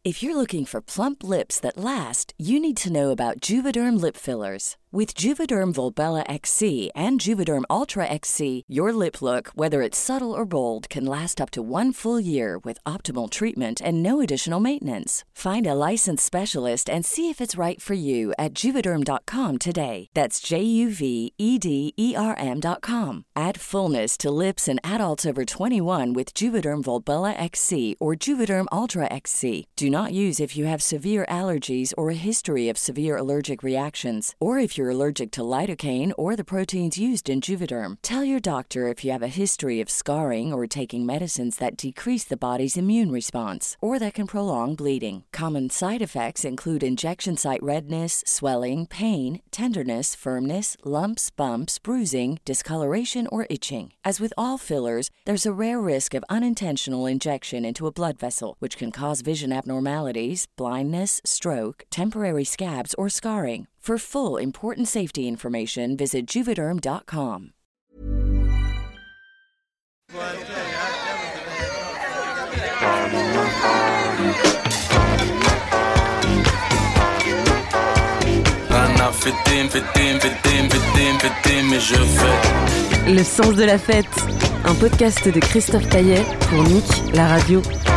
If you're looking for plump lips that last, you need to know about Juvederm lip fillers. With Juvederm Volbella XC and Juvederm Ultra XC, your lip look, whether it's subtle or bold, can last up to 1 full year with optimal treatment and no additional maintenance. Find a licensed specialist and see if it's right for you at Juvederm.com today. That's JUVEDERM.com. Add fullness to lips in adults over 21 with Juvederm Volbella XC or Juvederm Ultra XC. Do not use if you have severe allergies or a history of severe allergic reactions, or if you're allergic to lidocaine or the proteins used in Juvederm. Tell your doctor if you have a history of scarring or taking medicines that decrease the body's immune response or that can prolong bleeding. Common side effects include injection site redness, swelling, pain, tenderness, firmness, lumps, bumps, bruising, discoloration, or itching. As with all fillers, there's a rare risk of unintentional injection into a blood vessel, which can cause vision abnormalities, blindness, stroke, temporary scabs, or scarring. For full, important safety information, visit Juvederm.com. Le sens de la fête, un podcast de Christophe Caillet pour Nick, la radio.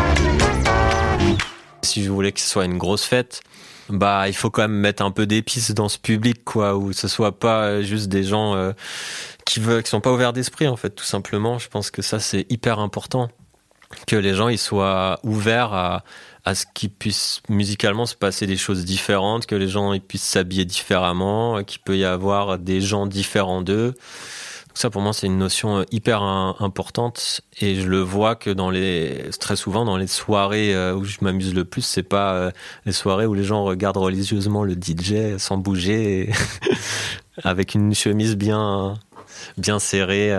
Si je voulais que ce soit une grosse fête, il faut quand même mettre un peu d'épices dans ce public, quoi, où ce soit pas juste des gens qui sont pas ouverts d'esprit, en fait, tout simplement. Je pense que ça, c'est hyper important, que les gens ils soient ouverts à ce qu'il puisse musicalement se passer des choses différentes, que les gens ils puissent s'habiller différemment, qu'il peut y avoir des gens différents d'eux. Donc ça, pour moi, c'est une notion hyper importante, et je le vois que très souvent dans les soirées où je m'amuse le plus, c'est pas les soirées où les gens regardent religieusement le DJ sans bouger, avec une chemise bien serrée.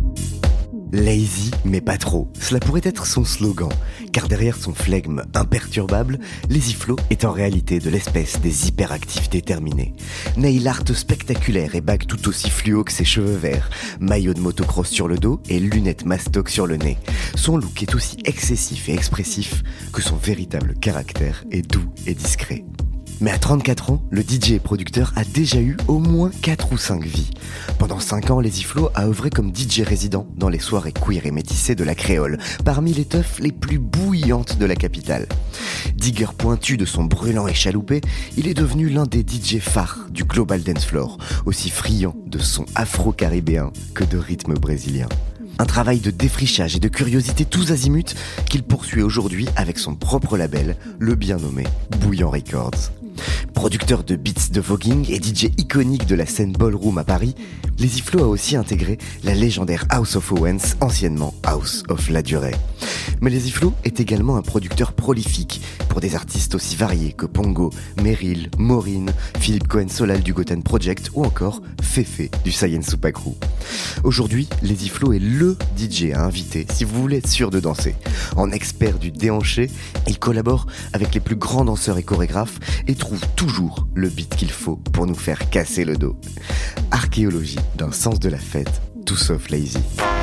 Lazy, mais pas trop. Cela pourrait être son slogan, car derrière son flegme imperturbable, Lazy Flow est en réalité de l'espèce des hyperactifs déterminés. Nail art spectaculaire et bague tout aussi fluo que ses cheveux verts, maillot de motocross sur le dos et lunettes mastoc sur le nez. Son look est aussi excessif et expressif que son véritable caractère est doux et discret. Mais à 34 ans, le DJ et producteur a déjà eu au moins 4 ou 5 vies. Pendant 5 ans, Lazy Flow a œuvré comme DJ résident dans les soirées queer et métissées de la Créole, parmi les teufs les plus bouillantes de la capitale. Digger pointu de son brûlant échaloupé, il est devenu l'un des DJ phares du Global Dance Floor, aussi friand de sons afro-caribéens que de rythmes brésiliens. Un travail de défrichage et de curiosité tous azimuts qu'il poursuit aujourd'hui avec son propre label, le bien nommé Bouillant Records. Producteur de beats de voguing et DJ iconique de la scène ballroom à Paris, Lazy Flow a aussi intégré la légendaire House of Owens, anciennement House of La Durée. Mais Lazy Flow est également un producteur prolifique pour des artistes aussi variés que Pongo, Meryl, Maureen, Philippe Cohen-Solal du Goten Project ou encore Féfé du Science Soupa Crew. Aujourd'hui, Lazy Flow est le DJ à inviter si vous voulez être sûr de danser. En expert du déhanché, il collabore avec les plus grands danseurs et chorégraphes et trouve toujours le beat qu'il faut pour nous faire casser le dos. Archéologie d'un sens de la fête, tout sauf lazy.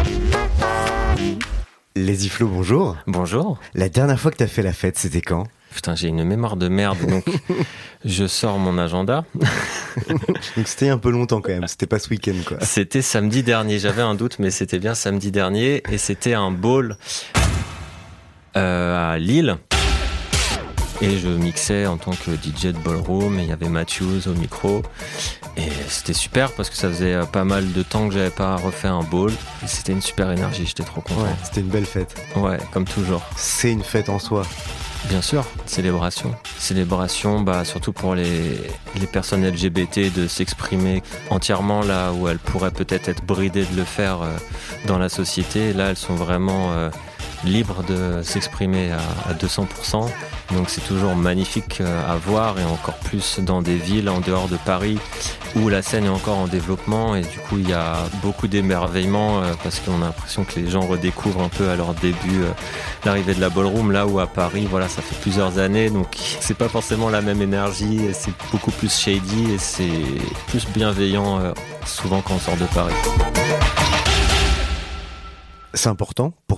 Lazy Flow, bonjour. Bonjour. La dernière fois que t'as fait la fête, c'était quand ? Putain, j'ai une mémoire de merde, donc je sors mon agenda. Donc c'était un peu longtemps quand même, c'était pas ce week-end quoi. C'était samedi dernier, j'avais un doute, mais c'était bien samedi dernier, et c'était un ball à Lille. Et je mixais en tant que DJ de ballroom, et il y avait Matthews au micro. Et c'était super parce que ça faisait pas mal de temps que j'avais pas refait un ball. Et c'était une super énergie, j'étais trop content. Ouais, c'était une belle fête. Ouais, comme toujours. C'est une fête en soi. Bien sûr, célébration, surtout pour les personnes LGBT, de s'exprimer entièrement là où elles pourraient peut-être être bridées de le faire dans la société. Là, elles sont vraiment libres de s'exprimer à 200%. Donc c'est toujours magnifique à voir, et encore plus dans des villes en dehors de Paris où la scène est encore en développement, et du coup il y a beaucoup d'émerveillement parce qu'on a l'impression que les gens redécouvrent un peu à leur début l'arrivée de la ballroom, là où à Paris voilà, ça fait plusieurs années, donc c'est pas forcément la même énergie, et c'est beaucoup plus shady et c'est plus bienveillant souvent quand on sort de Paris. C'est important pour toi la fête ?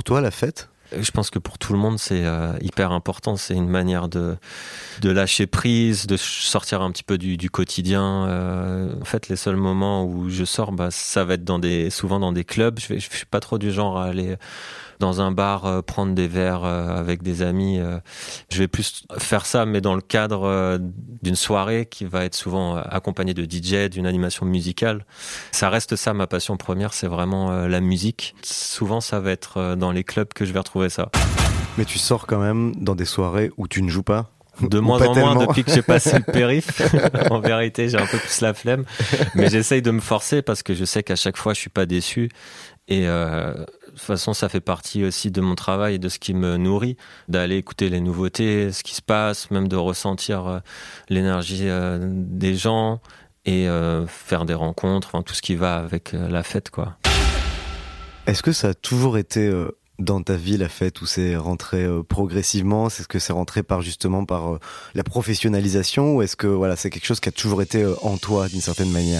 Je pense que pour tout le monde, c'est hyper important. C'est une manière de lâcher prise, de sortir un petit peu du quotidien. En fait, les seuls moments où je sors, ça va être souvent dans des clubs. Je suis pas trop du genre à aller dans un bar, prendre des verres avec des amis. Je vais plus faire ça, mais dans le cadre d'une soirée qui va être souvent accompagnée de DJ, d'une animation musicale. Ça reste ça, ma passion première, c'est vraiment la musique. Souvent, ça va être dans les clubs que je vais retrouver ça. Mais tu sors quand même dans des soirées où tu ne joues pas ? De moins en moins depuis que j'ai passé le périph'. En vérité, j'ai un peu plus la flemme. Mais j'essaye de me forcer parce que je sais qu'à chaque fois, je suis pas déçu. Et de toute façon, ça fait partie aussi de mon travail et de ce qui me nourrit, d'aller écouter les nouveautés, ce qui se passe, même de ressentir l'énergie des gens et faire des rencontres, enfin, tout ce qui va avec la fête, quoi. Est-ce que ça a toujours été dans ta vie la fête, où c'est rentré progressivement? Est-ce que c'est rentré par la professionnalisation, ou est-ce que c'est quelque chose qui a toujours été en toi d'une certaine manière?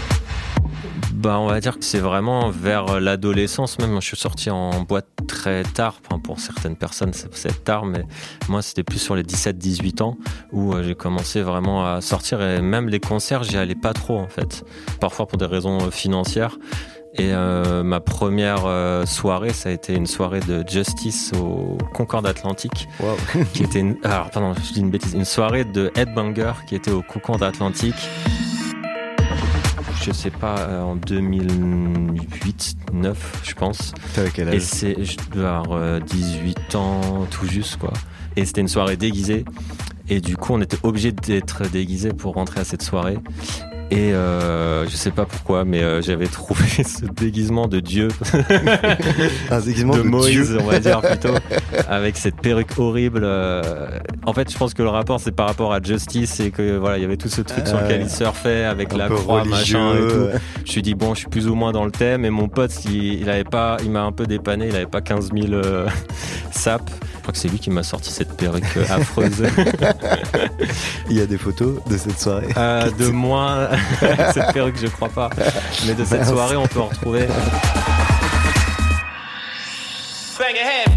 On va dire que c'est vraiment vers l'adolescence même. Je suis sorti en boîte très tard. Enfin, pour certaines personnes, c'est tard, mais moi, c'était plus sur les 17-18 ans où j'ai commencé vraiment à sortir. Et même les concerts, j'y allais pas trop, en fait. Parfois pour des raisons financières. Et ma première soirée, ça a été une soirée de Justice au Concorde Atlantique. Wow. Qui était je dis une bêtise. Une soirée de Headbanger qui était au Concorde Atlantique. Je sais pas, en 2008-9, je pense. T'avais quel âge? Et je devais avoir 18 ans, tout juste, quoi. Et c'était une soirée déguisée. Et du coup, on était obligé d'être déguisé pour rentrer à cette soirée. Et je sais pas pourquoi, mais j'avais trouvé ce déguisement de Dieu. Un déguisement de Moïse, Dieu. On va dire plutôt, avec cette perruque horrible. En fait, je pense que le rapport, c'est par rapport à Justice, et que il y avait tout ce truc sur lequel il surfait avec la croix, machin et tout. Je me suis dit je suis plus ou moins dans le thème. Et mon pote, il m'a un peu dépanné. Il avait pas 15 000 sapes. Je crois que c'est lui qui m'a sorti cette perruque affreuse. Il y a des photos de cette soirée? De moi, cette perruque, je crois pas. Mais de cette soirée, on peut en retrouver. Bang ahead.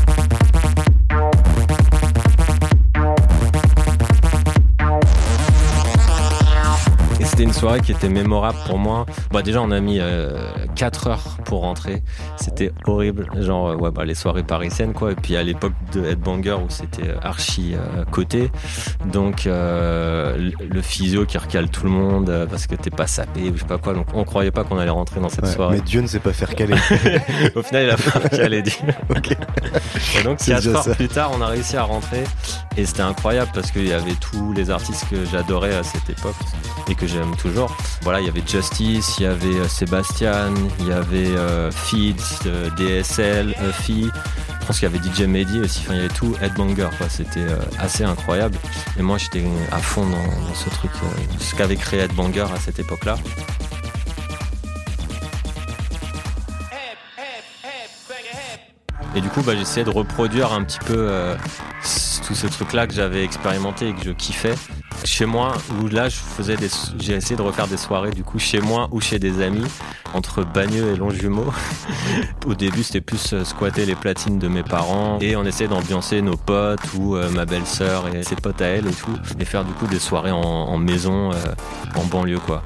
Et c'était une soirée qui était mémorable pour moi. Déjà, on a mis 4 heures pour rentrer. C'était horrible. Genre, les soirées parisiennes, quoi. Et puis, à l'époque de Headbanger, où c'était archi coté. Donc, le physio qui recale tout le monde parce que t'es pas sapé ou je sais pas quoi. Donc, on croyait pas qu'on allait rentrer dans cette soirée. Mais Dieu ne sait pas faire caler. Au final, il a pas calé. Okay. Et donc, 4 heures plus tard, on a réussi à rentrer. Et c'était incroyable parce qu'il y avait tous les artistes que j'adorais à cette époque et que j'aime toujours. Il y avait Justice, il y avait Sébastien, il y avait Feeds, DSL, Uffy. Je pense qu'il y avait DJ Mehdi aussi. Enfin, il y avait tout Headbanger, quoi. C'était assez incroyable. Et moi, j'étais à fond dans ce truc, ce qu'avait créé Headbanger à cette époque-là. Et du coup, j'essayais de reproduire un petit peu tout ce truc-là que j'avais expérimenté et que je kiffais chez moi, où là, j'ai essayé de refaire des soirées du coup chez moi ou chez des amis, entre Bagneux et Longjumeau. Au début, c'était plus squatter les platines de mes parents et on essayait d'ambiancer nos potes ou ma belle-sœur et ses potes à elle et tout, et faire du coup des soirées en maison, en banlieue, quoi.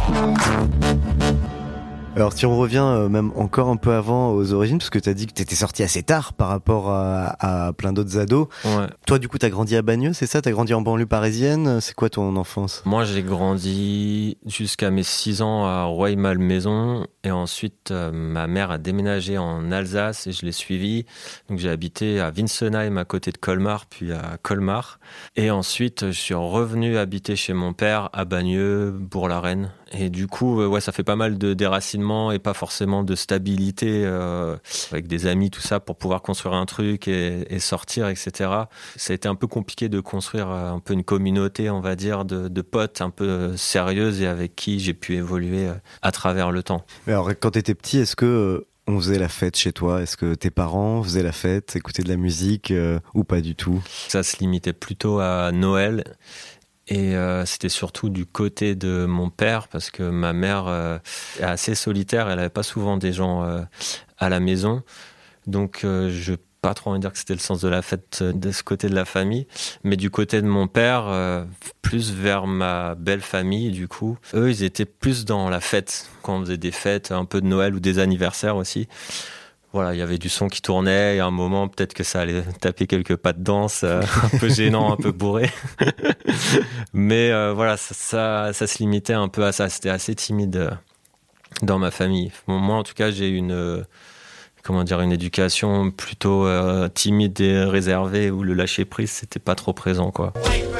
Alors si on revient même encore un peu avant aux origines, parce que t'as dit que t'étais sorti assez tard par rapport à plein d'autres ados. Ouais. Toi du coup t'as grandi à Bagneux, c'est ça? T'as grandi en banlieue parisienne? C'est quoi ton enfance? Moi j'ai grandi jusqu'à mes 6 ans à Rueil-Malmaison et ensuite ma mère a déménagé en Alsace et je l'ai suivie. Donc j'ai habité à Winsenheim à côté de Colmar, puis à Colmar. Et ensuite je suis revenu habiter chez mon père à Bagneux, Bourg-la-Reine. Et du coup, ça fait pas mal de déracinement et pas forcément de stabilité avec des amis, tout ça, pour pouvoir construire un truc et sortir, etc. Ça a été un peu compliqué de construire un peu une communauté, on va dire, de potes un peu sérieuses et avec qui j'ai pu évoluer à travers le temps. Mais alors, quand t'étais petit, est-ce que on faisait la fête chez toi? Est-ce que tes parents faisaient la fête, écoutaient de la musique ou pas du tout? Ça se limitait plutôt à Noël. Et c'était surtout du côté de mon père, parce que ma mère est assez solitaire, elle n'avait pas souvent des gens à la maison. Donc je pas trop envie de dire que c'était le sens de la fête de ce côté de la famille, mais du côté de mon père, plus vers ma belle famille, du coup. Eux, ils étaient plus dans la fête, quand on faisait des fêtes, un peu de Noël ou des anniversaires aussi. Voilà, il y avait du son qui tournait, et à un moment, peut-être que ça allait taper quelques pas de danse, un peu gênant, un peu bourré. Mais voilà, ça se limitait un peu à ça. C'était assez timide dans ma famille. Moi, en tout cas, j'ai une éducation plutôt timide et réservée, où le lâcher-prise, c'était pas trop présent, quoi.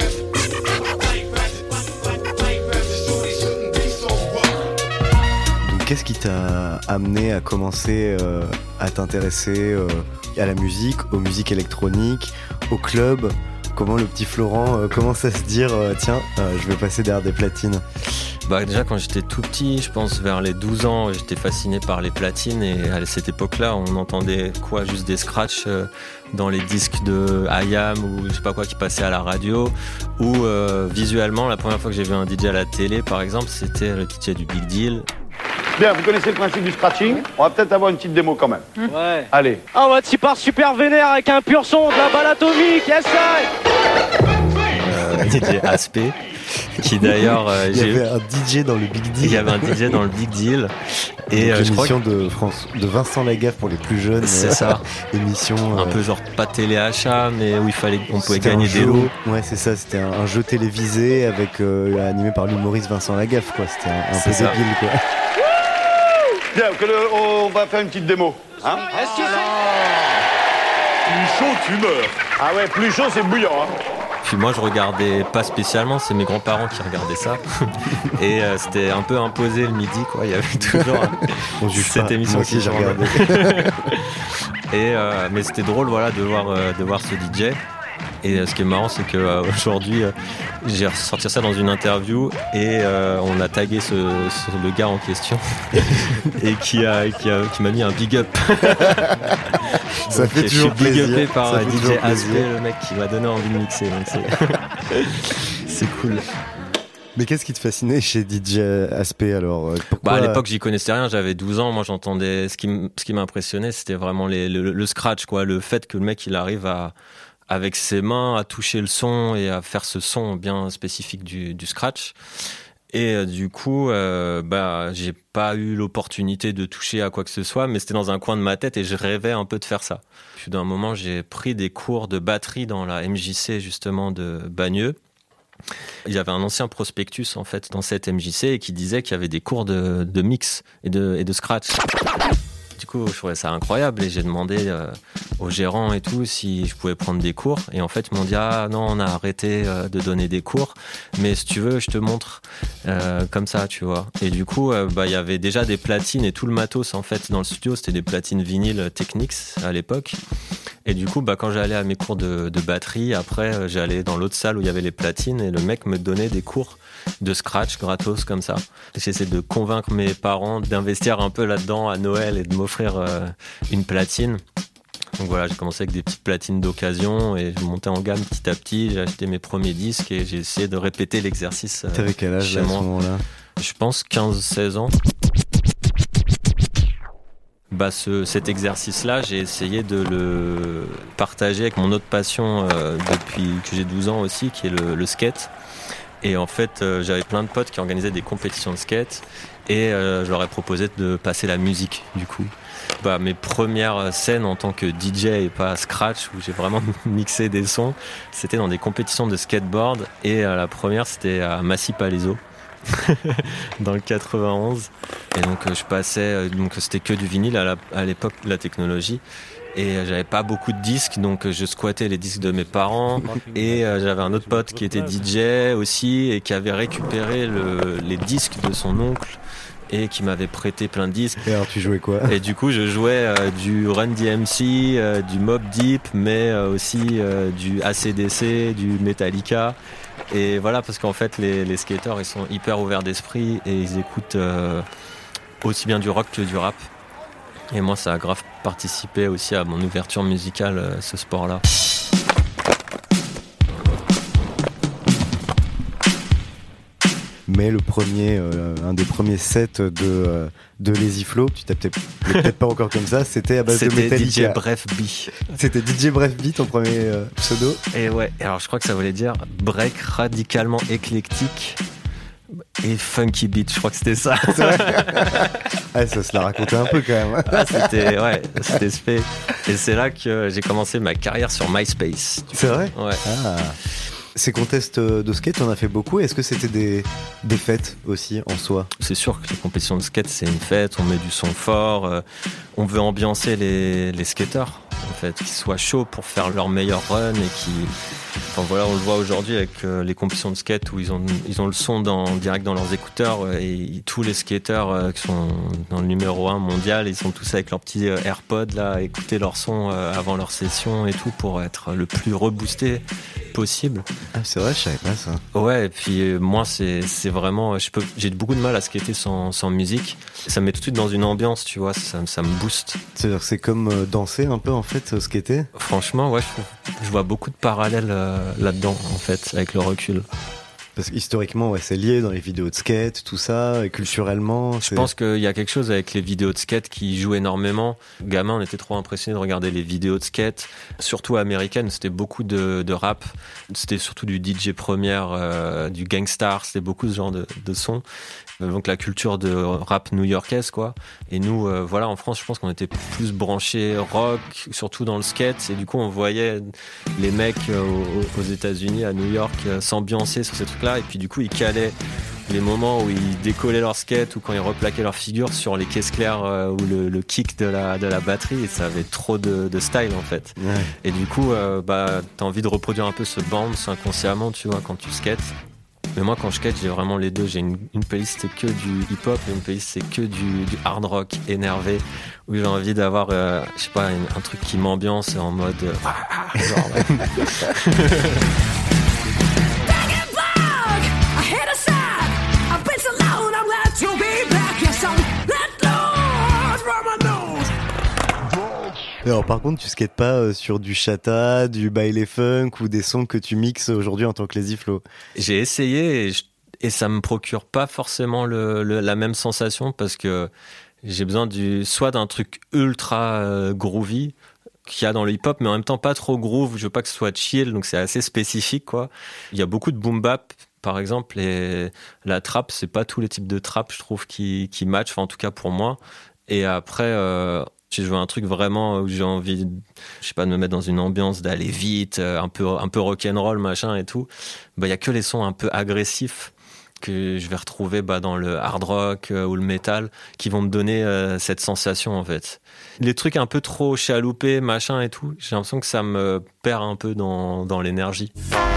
Qu'est-ce qui t'a amené à commencer à t'intéresser à la musique, aux musiques électroniques, au club ? Comment le petit Florent commence à se dire tiens, je vais passer derrière des platines ? Déjà quand j'étais tout petit, je pense vers les 12 ans, j'étais fasciné par les platines, et à cette époque-là, on entendait juste des scratchs dans les disques de IAM ou je sais pas quoi qui passaient à la radio, ou visuellement, la première fois que j'ai vu un DJ à la télé par exemple, c'était le DJ du Big Deal. Bien, vous connaissez le principe du scratching. On va peut-être avoir une petite démo quand même. Ouais. Allez. On va t'y part super vénère avec un pur son, de la balle atomique, yes DJ Aspect, qui d'ailleurs... il y avait un DJ dans le Big Deal. Il y avait un DJ dans le Big Deal. Et l'émission de Vincent Lagaffe pour les plus jeunes. C'est ça. Émission... un peu genre pas téléachat, mais où on pouvait gagner des lots. Ouais, c'est ça. C'était un jeu télévisé avec animé par l'humoriste Vincent Lagaffe, quoi. C'était un peu débile, quoi. Bien, on va faire une petite démo. Hein ? Est-ce que Plus chaud, tu meurs. Ah ouais, plus chaud, c'est bouillant. Hein. Puis moi, je regardais pas spécialement, c'est mes grands-parents qui regardaient ça. Et c'était un peu imposé le midi, quoi. Il y avait toujours cette émission qui j'ai regardé. Mais c'était drôle, voilà, de voir ce DJ. Et ce qui est marrant, c'est qu'aujourd'hui, j'ai ressorti ça dans une interview, et on a tagué le gars en question et qui m'a mis un big up. Ça donc, fait toujours plaisir. Je suis big upé par DJ Aspect, le mec qui m'a donné envie de mixer. Donc c'est cool. Mais qu'est-ce qui te fascinait chez DJ Aspect alors ? À l'époque, j'y connaissais rien, j'avais 12 ans. Moi, j'entendais. Ce qui m'impressionnait, c'était vraiment le scratch, quoi. Le fait que le mec, il arrive avec ses mains à toucher le son et à faire ce son bien spécifique du scratch. Et du coup, j'ai pas eu l'opportunité de toucher à quoi que ce soit, mais c'était dans un coin de ma tête et je rêvais un peu de faire ça. Puis d'un moment, j'ai pris des cours de batterie dans la MJC justement de Bagneux. Il y avait un ancien prospectus en fait dans cette MJC et qui disait qu'il y avait des cours de mix et de scratch. Du coup, je trouvais ça incroyable et j'ai demandé aux gérants et tout si je pouvais prendre des cours. Et en fait, ils m'ont dit « Ah non, on a arrêté de donner des cours, mais si tu veux, je te montre comme ça, tu vois. » Et du coup, il y avait déjà des platines et tout le matos en fait dans le studio. C'était des platines vinyles Technics à l'époque. Et du coup, quand j'allais à mes cours de batterie, après, j'allais dans l'autre salle où il y avait les platines et le mec me donnait des cours de scratch gratos comme ça. J'essaie de convaincre mes parents d'investir un peu là-dedans à Noël et de m'offrir une platine. Donc voilà, j'ai commencé avec des petites platines d'occasion et je montais en gamme petit à petit. J'ai acheté mes premiers disques et j'ai essayé de répéter l'exercice. T'avais quel âge à ce moment-là ? Je pense 15-16 ans. Cet exercice-là, j'ai essayé de le partager avec mon autre passion depuis que j'ai 12 ans aussi, qui est le skate. Et en fait, j'avais plein de potes qui organisaient des compétitions de skate et je leur ai proposé de passer la musique, du coup. Mes premières scènes en tant que DJ et pas scratch, où j'ai vraiment mixé des sons, c'était dans des compétitions de skateboard et la première, c'était à Massy-Palaiseau. Dans le 91 et donc je passais c'était que du vinyle à l'époque de la technologie et j'avais pas beaucoup de disques donc je squattais les disques de mes parents et j'avais un autre pote qui était DJ aussi et qui avait récupéré les disques de son oncle et qui m'avait prêté plein de disques. Et alors tu jouais quoi ? Et du coup je jouais du Run DMC, du Mobb Deep mais aussi du AC/DC, du Metallica. Et voilà, parce qu'en fait, les skateurs, ils sont hyper ouverts d'esprit et ils écoutent aussi bien du rock que du rap. Et moi, ça a grave participé aussi à mon ouverture musicale, ce sport-là. mais un des premiers sets de Lazy Flow, tu t'as peut-être pas encore comme ça, c'était à base de Metallica. C'était DJ Bref B. C'était DJ Bref B, ton premier pseudo. Et ouais, alors je crois que ça voulait dire break radicalement éclectique et funky beat, je crois que c'était ça. C'est vrai. Ça se la racontait un peu quand même. C'était spé. Et c'est là que j'ai commencé ma carrière sur MySpace. C'est vrai ? Ouais. Ces contests de skate, on a fait beaucoup. Est-ce que c'était des fêtes aussi en soi ? C'est sûr que les compétitions de skate, c'est une fête. On met du son fort. On veut ambiancer les skateurs, en fait, qu'ils soient chauds pour faire leur meilleur run et qui... Enfin voilà, on le voit aujourd'hui avec les compétitions de skate où ils ont le son direct dans leurs écouteurs et tous les skateurs qui sont dans le numéro 1 mondial, ils sont tous avec leurs petits AirPods là, à écouter leur son avant leur session et tout pour être le plus reboosté possible. Ah c'est vrai, je savais pas ça. Ouais, et puis moi c'est vraiment, j'ai beaucoup de mal à skater sans musique. Ça me met tout de suite dans une ambiance, tu vois, ça me booste. C'est-à-dire que c'est comme danser un peu en fait, skater ? Franchement, ouais, je vois beaucoup de parallèles là-dedans en fait, avec le recul. Parce qu'historiquement, ouais, c'est lié dans les vidéos de skate, tout ça, et culturellement. Je pense qu'il y a quelque chose avec les vidéos de skate qui joue énormément. Gamin, on était trop impressionnés de regarder les vidéos de skate, surtout américaines. C'était beaucoup de rap, c'était surtout du DJ Premier, du Gangstar, c'était beaucoup ce genre de son. Donc la culture de rap new-yorkaise quoi. Et nous voilà, en France je pense qu'on était plus branchés rock, surtout dans le skate, et du coup on voyait les mecs aux États-Unis, à New York, s'ambiancer sur ces trucs là, et puis du coup ils calaient les moments où ils décollaient leur skate ou quand ils replaquaient leur figure sur les caisses claires ou le kick de la batterie, et ça avait trop de style en fait. Ouais. Et du coup t'as envie de reproduire un peu ce bounce inconsciemment, tu vois, quand tu skates. Mais moi, quand je skate, j'ai vraiment les deux. J'ai une playlist, c'est que du hip-hop, et une playlist, c'est que du hard rock énervé, où j'ai envie d'avoir, je sais pas, un truc qui m'ambiance en mode... genre, Alors par contre, tu skates pas sur du chata, du baile funk ou des sons que tu mixes aujourd'hui en tant que Lazy Flow. J'ai essayé et ça me procure pas forcément la même sensation, parce que j'ai besoin soit d'un truc ultra groovy qu'il y a dans le hip-hop, mais en même temps pas trop groove. Je veux pas que ce soit chill, donc c'est assez spécifique quoi. Il y a beaucoup de boom bap par exemple, et la trap, c'est pas tous les types de trap je trouve qui matchent, enfin en tout cas pour moi. Et après si je veux un truc vraiment où j'ai envie, je sais pas, de me mettre dans une ambiance, d'aller vite, un peu rock'n'roll, machin et tout, il y a que les sons un peu agressifs que je vais retrouver dans le hard rock ou le metal qui vont me donner cette sensation en fait. Les trucs un peu trop chaloupés, machin et tout, j'ai l'impression que ça me perd un peu dans l'énergie.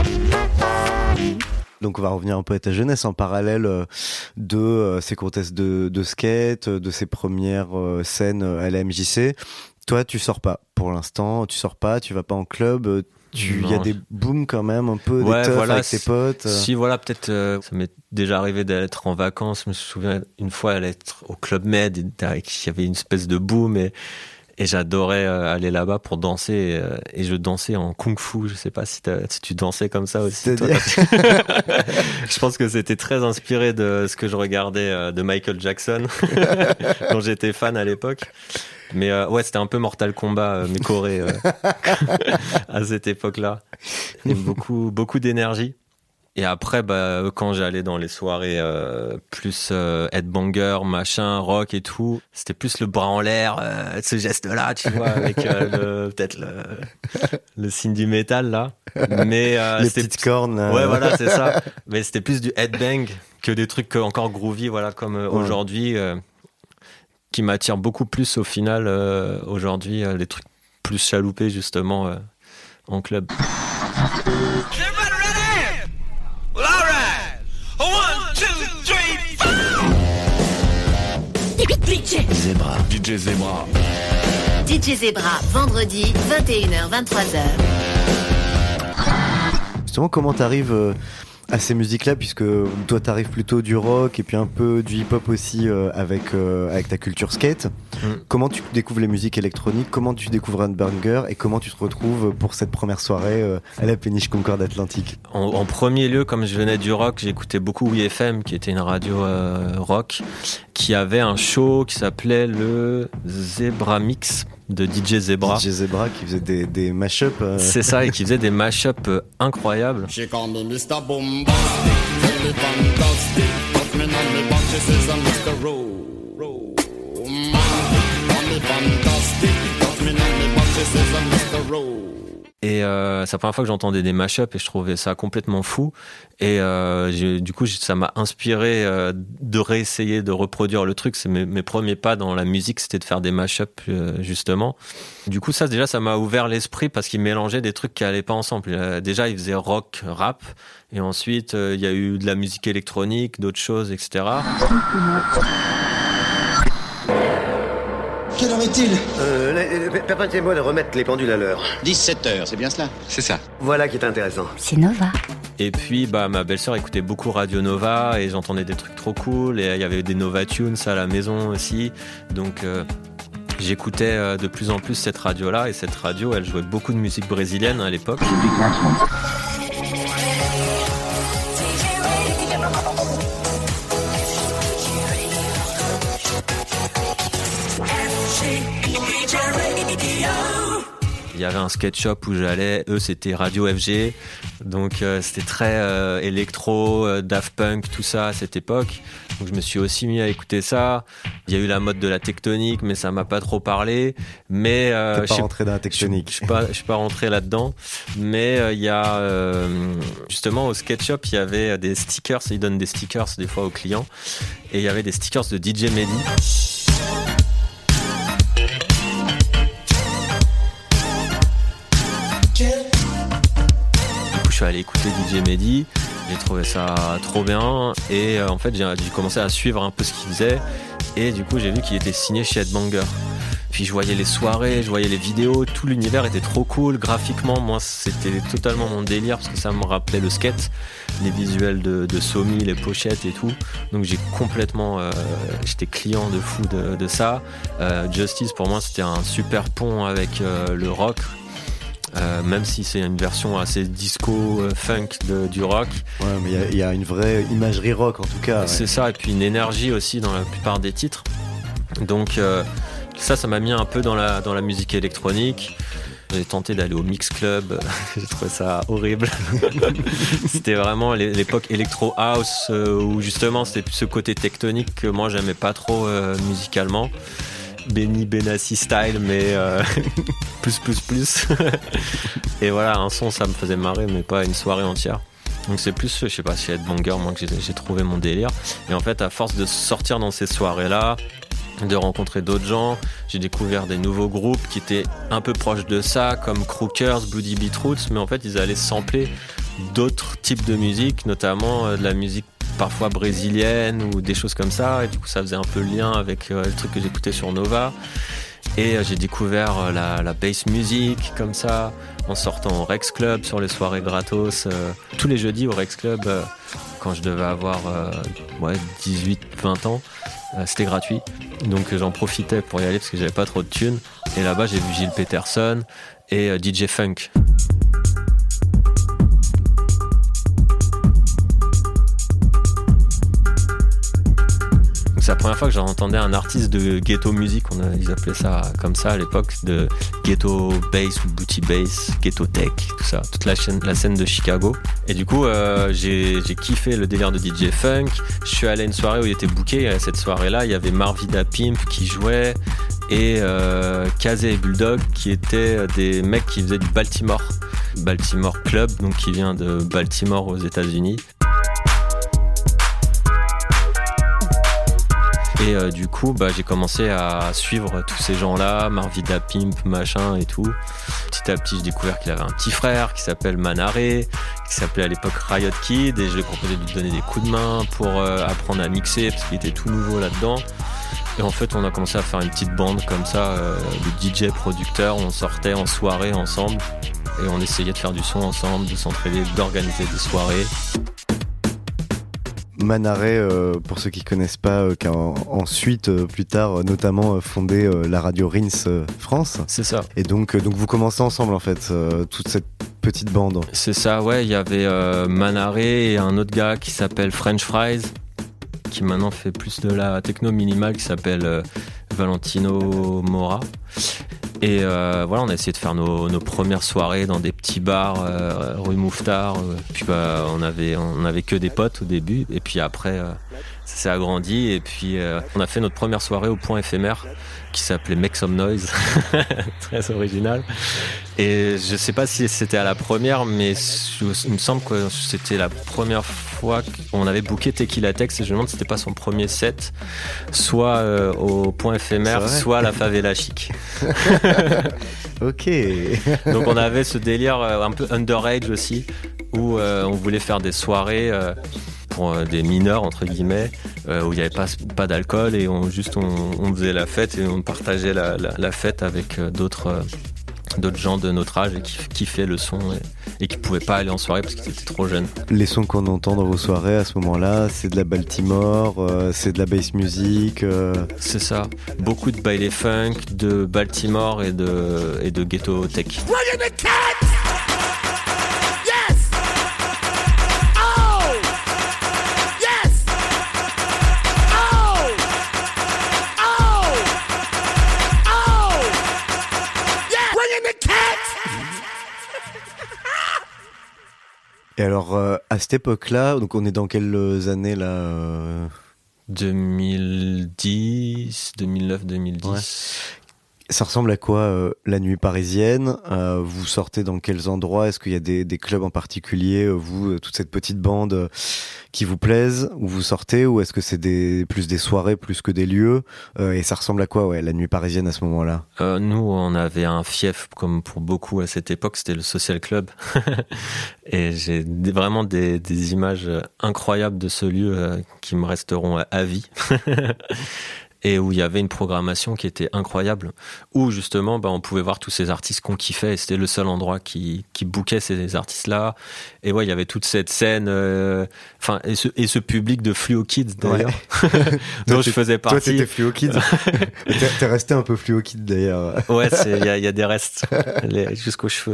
Donc on va revenir un peu à ta jeunesse en parallèle de ces contests de skate, de ces premières scènes à la MJC. Toi, tu sors pas pour l'instant, tu vas pas en club. Il y a des booms quand même un peu, des teufs avec tes potes. Si voilà, peut-être ça m'est déjà arrivé d'être en vacances. Je me souviens une fois aller être au Club Med, il y avait une espèce de boom et j'adorais aller là-bas pour danser, et je dansais en kung-fu. Je sais pas si tu dansais comme ça aussi. Toi, je pense que c'était très inspiré de ce que je regardais de Michael Jackson, dont j'étais fan à l'époque. Mais ouais, c'était un peu Mortal Kombat, mais Corée à cette époque-là. Et beaucoup d'énergie. Et après, quand j'allais dans les soirées plus headbanger, machin, rock et tout, c'était plus le bras en l'air, ce geste-là, tu vois, avec peut-être le signe du métal là. Mais les petites cornes. Ouais, voilà, c'est ça. Mais c'était plus du headbang que des trucs encore groovy, voilà, comme aujourd'hui, qui m'attirent beaucoup plus au final aujourd'hui, les trucs plus chaloupés justement en club. DJ Zebra, vendredi, 21h, 23h. Justement, comment t'arrives à ces musiques-là, puisque toi t'arrives plutôt du rock et puis un peu du hip-hop aussi avec ta culture skate. Comment tu découvres les musiques électroniques, comment tu découvres Unburger et comment tu te retrouves pour cette première soirée à la Péniche Concorde Atlantique? En premier lieu, comme je venais du rock, j'écoutais beaucoup WeFM, qui était une radio rock, qui avait un show qui s'appelait le Zebra Mix de DJ Zebra. DJ Zebra qui faisait des mash-up. C'est ça, et qui faisait des mash-up incroyables. Et c'est la première fois que j'entendais des mash-up et je trouvais ça complètement fou. Et du coup, ça m'a inspiré de réessayer de reproduire le truc. C'est mes premiers pas dans la musique, c'était de faire des mash-up justement. Du coup, ça m'a ouvert l'esprit parce qu'il mélangeait des trucs qui allaient pas ensemble. Déjà, il faisait rock, rap, et ensuite il y a eu de la musique électronique, d'autres choses, etc. Quelle heure est-il Permettez-moi de remettre les pendules à l'heure. 17h, c'est bien cela? C'est ça. Voilà qui est intéressant. C'est Nova. Et puis ma belle-sœur écoutait beaucoup Radio Nova et j'entendais des trucs trop cool, et il y avait des Nova Tunes à la maison aussi. Donc j'écoutais de plus en plus cette radio-là, et cette radio, elle jouait beaucoup de musique brésilienne à l'époque. Il y avait un skate shop où j'allais, eux c'était Radio FG, donc c'était très électro, Daft Punk, tout ça à cette époque. Donc je me suis aussi mis à écouter ça. Il y a eu la mode de la tectonique, mais ça m'a pas trop parlé. Mais t'es pas rentré dans la tectonique. Je suis pas rentré là-dedans. Mais il y a justement au skate shop, il y avait des stickers. Ils donnent des stickers des fois aux clients, et il y avait des stickers de DJ Mehdi. Je suis allé écouter DJ Mehdi, j'ai trouvé ça trop bien, et en fait j'ai commencé à suivre un peu ce qu'il faisait, et du coup j'ai vu qu'il était signé chez Headbanger. Puis je voyais les soirées, je voyais les vidéos, tout l'univers était trop cool. Graphiquement, moi c'était totalement mon délire parce que ça me rappelait le skate, les visuels de Somi, les pochettes et tout. Donc j'ai complètement, j'étais client de fou de ça. Justice pour moi c'était un super pont avec le rock. Même si c'est une version assez disco, funk du rock. Ouais, mais il y a une vraie imagerie rock en tout cas. Ouais. C'est ça, et puis une énergie aussi dans la plupart des titres. Donc ça m'a mis un peu dans la musique électronique. J'ai tenté d'aller au Mix Club, j'ai trouvé ça horrible. C'était vraiment l'époque Electro House où justement c'était ce côté tectonique que moi j'aimais pas trop musicalement. Benny Benassi style, mais plus. Et voilà, un son ça me faisait marrer, mais pas une soirée entière. Donc c'est plus, je sais pas, chez Headbanger moi que j'ai trouvé mon délire. Et en fait, à force de sortir dans ces soirées-là, de rencontrer d'autres gens, j'ai découvert des nouveaux groupes qui étaient un peu proches de ça, comme Crookers, Bloody Beetroots, mais en fait ils allaient sampler d'autres types de musique, notamment de la musique parfois brésilienne ou des choses comme ça, et du coup ça faisait un peu le lien avec les trucs que j'écoutais sur Nova. Et j'ai découvert la bass music comme ça en sortant au Rex Club sur les soirées gratos, tous les jeudis au Rex Club quand je devais avoir 18-20 ans. C'était gratuit, donc j'en profitais pour y aller parce que j'avais pas trop de thunes. Et là-bas j'ai vu Gilles Peterson et DJ Funk. C'est la première fois que j'entendais un artiste de ghetto music, ils appelaient ça comme ça à l'époque, de ghetto bass ou booty bass, ghetto tech, tout ça, toute la scène de Chicago. Et du coup, j'ai kiffé le délire de DJ Funk. Je suis allé à une soirée où il était booké, et à cette soirée-là, il y avait Marvida Pimp qui jouait, et Kazé et Bulldog qui étaient des mecs qui faisaient du Baltimore Club, donc qui vient de Baltimore aux États-Unis. Et du coup, j'ai commencé à suivre tous ces gens-là, Marvida Pimp, machin et tout. Petit à petit, j'ai découvert qu'il avait un petit frère qui s'appelle Manaré, qui s'appelait à l'époque Riot Kid, et je lui ai proposé de lui donner des coups de main pour apprendre à mixer, parce qu'il était tout nouveau là-dedans. Et en fait, on a commencé à faire une petite bande comme ça, de DJ producteurs. On sortait en soirée ensemble, et on essayait de faire du son ensemble, de s'entraider, d'organiser des soirées. Manaret, pour ceux qui connaissent pas, qui a ensuite, plus tard, notamment fondé la radio Rins France. C'est ça. Et donc vous commencez ensemble en fait, toute cette petite bande. C'est ça, ouais. Il y avait Manaret et un autre gars qui s'appelle French Fries, qui maintenant fait plus de la techno minimale, qui s'appelle Valentino Mora. Et voilà, on a essayé de faire nos premières soirées dans des petits bars rue Mouffetard. Puis on avait que des potes au début, et puis après ça s'est agrandi. Et puis on a fait notre première soirée au Point Éphémère, qui s'appelait Make Some Noise, très original. Et je sais pas si c'était à la première, mais il me semble que c'était la première fois qu'on avait booké Tequila Tex, et je me demande si c'était pas son premier set, soit au Point Éphémère, soit à la Favela Chic. Ok. Donc on avait ce délire un peu underage aussi, où on voulait faire des soirées pour des mineurs entre guillemets, où il n'y avait pas d'alcool, et on faisait la fête, et on partageait la fête avec d'autres gens de notre âge, et qui kiffaient le son et qui pouvaient pas aller en soirée parce qu'ils étaient trop jeunes. Les sons qu'on entend dans vos soirées à ce moment-là, c'est de la Baltimore, c'est de la bass music. C'est ça, beaucoup de baile funk, de Baltimore et de ghetto tech. Et alors, à cette époque-là, donc on est dans quelles années là 2010, 2009, 2010. Ouais. Ça ressemble à quoi la nuit parisienne? Vous sortez dans quels endroits? Est-ce qu'il y a des clubs en particulier, vous, toute cette petite bande qui vous plaisent, où vous sortez, ou est-ce que c'est plus des soirées plus que des lieux? Et ça ressemble à quoi, la nuit parisienne à ce moment-là? Nous, on avait un fief, comme pour beaucoup à cette époque, c'était le Social Club. Et j'ai vraiment des images incroyables de ce lieu qui me resteront à vie. Et où il y avait une programmation qui était incroyable, où justement on pouvait voir tous ces artistes qu'on kiffait, et c'était le seul endroit qui bookait ces artistes-là. Et ouais, il y avait toute cette scène, et ce public de Fluo Kids d'ailleurs, dont je faisais partie. Toi, t'étais Fluo Kids. T'es resté un peu Fluo Kids d'ailleurs. Ouais, il y a des restes jusqu'aux cheveux.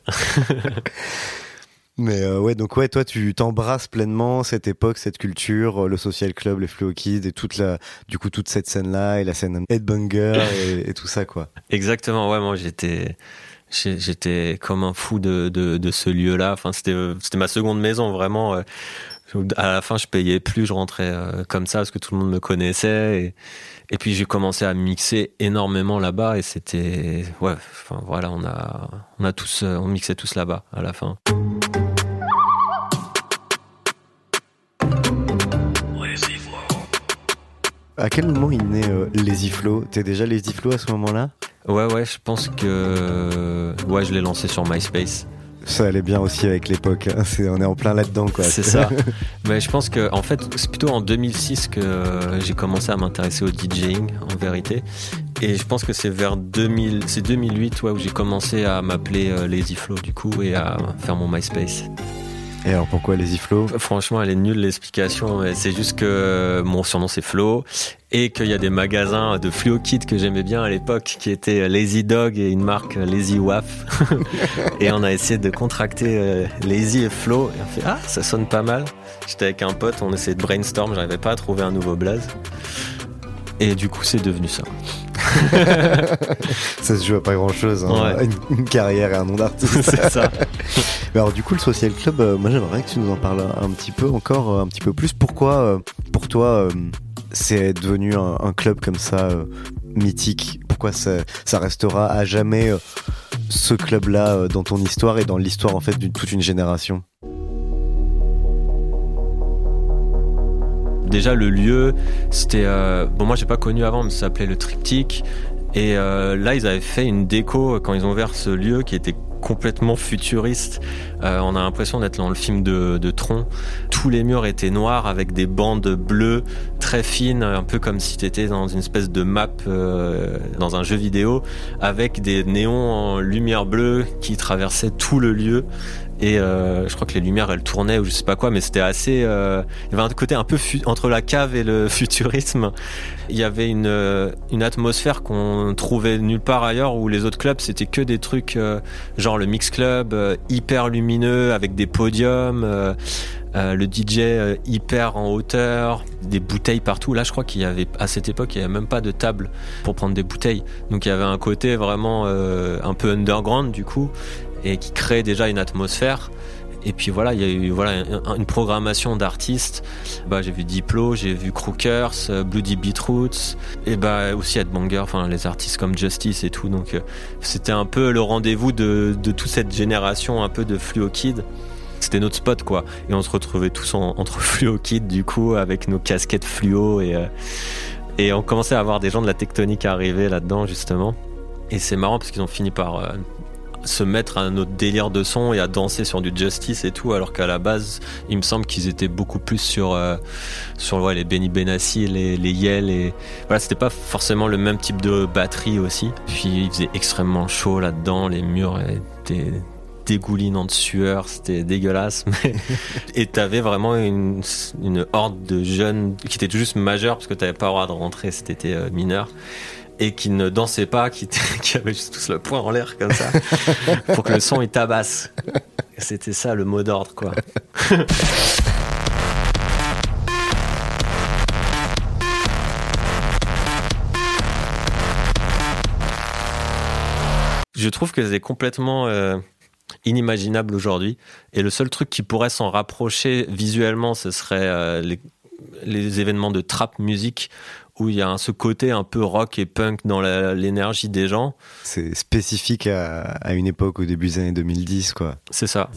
Mais toi tu t'embrasses pleinement cette époque, cette culture, le Social Club, les Fluo Kids et toute cette scène-là, et la scène Headbanger et tout ça, quoi. Exactement, ouais, moi j'étais comme un fou de ce lieu-là. Enfin, c'était ma seconde maison, vraiment. À la fin, je payais plus, je rentrais comme ça parce que tout le monde me connaissait, et puis j'ai commencé à mixer énormément là-bas, et c'était on mixait tous là-bas à la fin. À quel moment il naît Lazy Flow? T'es déjà Lazy Flow à ce moment-là? Ouais, je pense que je l'ai lancé sur MySpace. Ça allait bien aussi avec l'époque, hein. On est en plein là-dedans, quoi. C'est ça. Mais je pense que, en fait, c'est plutôt en 2006 que j'ai commencé à m'intéresser au DJing, en vérité. Et je pense que c'est vers 2008, où j'ai commencé à m'appeler Lazy Flow, du coup, et à faire mon MySpace. Et alors pourquoi Lazy Flow? Franchement, elle est nulle l'explication. C'est juste que mon surnom c'est Flo, et qu'il y a des magasins de Fluo Kids que j'aimais bien à l'époque, qui étaient Lazy Dog et une marque Lazy Waf. Et on a essayé de contracter Lazy et Flo, et on fait ça sonne pas mal. J'étais avec un pote, on essayait de brainstorm, j'arrivais pas à trouver un nouveau blaze. Et du coup, c'est devenu ça. Ça se joue à pas grand chose, hein. Ouais. Une carrière et un nom d'artiste. C'est ça. Mais alors du coup, le Social Club, moi j'aimerais que tu nous en parles un petit peu encore, un petit peu plus. Pourquoi pour toi c'est devenu un club comme ça mythique? Pourquoi ça restera à jamais ce club-là dans ton histoire et dans l'histoire en fait d'une toute une génération? Déjà le lieu, c'était moi j'ai pas connu avant, mais ça s'appelait le Triptyque, et là ils avaient fait une déco quand ils ont ouvert ce lieu qui était complètement futuriste. On a l'impression d'être dans le film de Tron. Tous les murs étaient noirs avec des bandes bleues très fines, un peu comme si t'étais dans une espèce de map dans un jeu vidéo, avec des néons en lumière bleue qui traversaient tout le lieu. et je crois que les lumières elles tournaient ou je sais pas quoi, mais c'était assez il y avait un côté un peu entre la cave et le futurisme. Il y avait une atmosphère qu'on trouvait nulle part ailleurs, où les autres clubs c'était que des trucs genre le mix club hyper lumineux avec des podiums, le DJ hyper en hauteur, des bouteilles partout. Là je crois qu'il y avait, à cette époque il y avait même pas de table pour prendre des bouteilles, donc il y avait un côté vraiment un peu underground du coup, et qui crée déjà une atmosphère. Et puis voilà, il y a eu une programmation d'artistes. J'ai vu Diplo, j'ai vu Crookers, Bloody Beetroots, et aussi Headbanger, enfin les artistes comme Justice et tout. Donc c'était un peu le rendez-vous de toute cette génération un peu de Fluo Kid. C'était notre spot quoi. Et on se retrouvait tous entre Fluo Kid du coup, avec nos casquettes fluo, et on commençait à avoir des gens de la tectonique arriver là-dedans justement. Et c'est marrant parce qu'ils ont fini par se mettre à un autre délire de son et à danser sur du Justice et tout, alors qu'à la base il me semble qu'ils étaient beaucoup plus sur les Benny Benassi, les Yell, et voilà, c'était pas forcément le même type de batterie aussi. Puis il faisait extrêmement chaud là-dedans, les murs étaient dégoulinants de sueur, c'était dégueulasse. Et t'avais vraiment une horde de jeunes qui étaient juste majeurs parce que t'avais pas le droit de rentrer si t'étais mineur, et qui ne dansaient pas, qui avaient juste tous le poing en l'air comme ça pour que le son il tabasse. C'était ça le mot d'ordre quoi. Je trouve que c'est complètement inimaginable aujourd'hui, et le seul truc qui pourrait s'en rapprocher visuellement, ce serait les événements de trap music, où il y a ce côté un peu rock et punk dans l'énergie des gens. C'est spécifique à une époque au début des années 2010 quoi. C'est ça.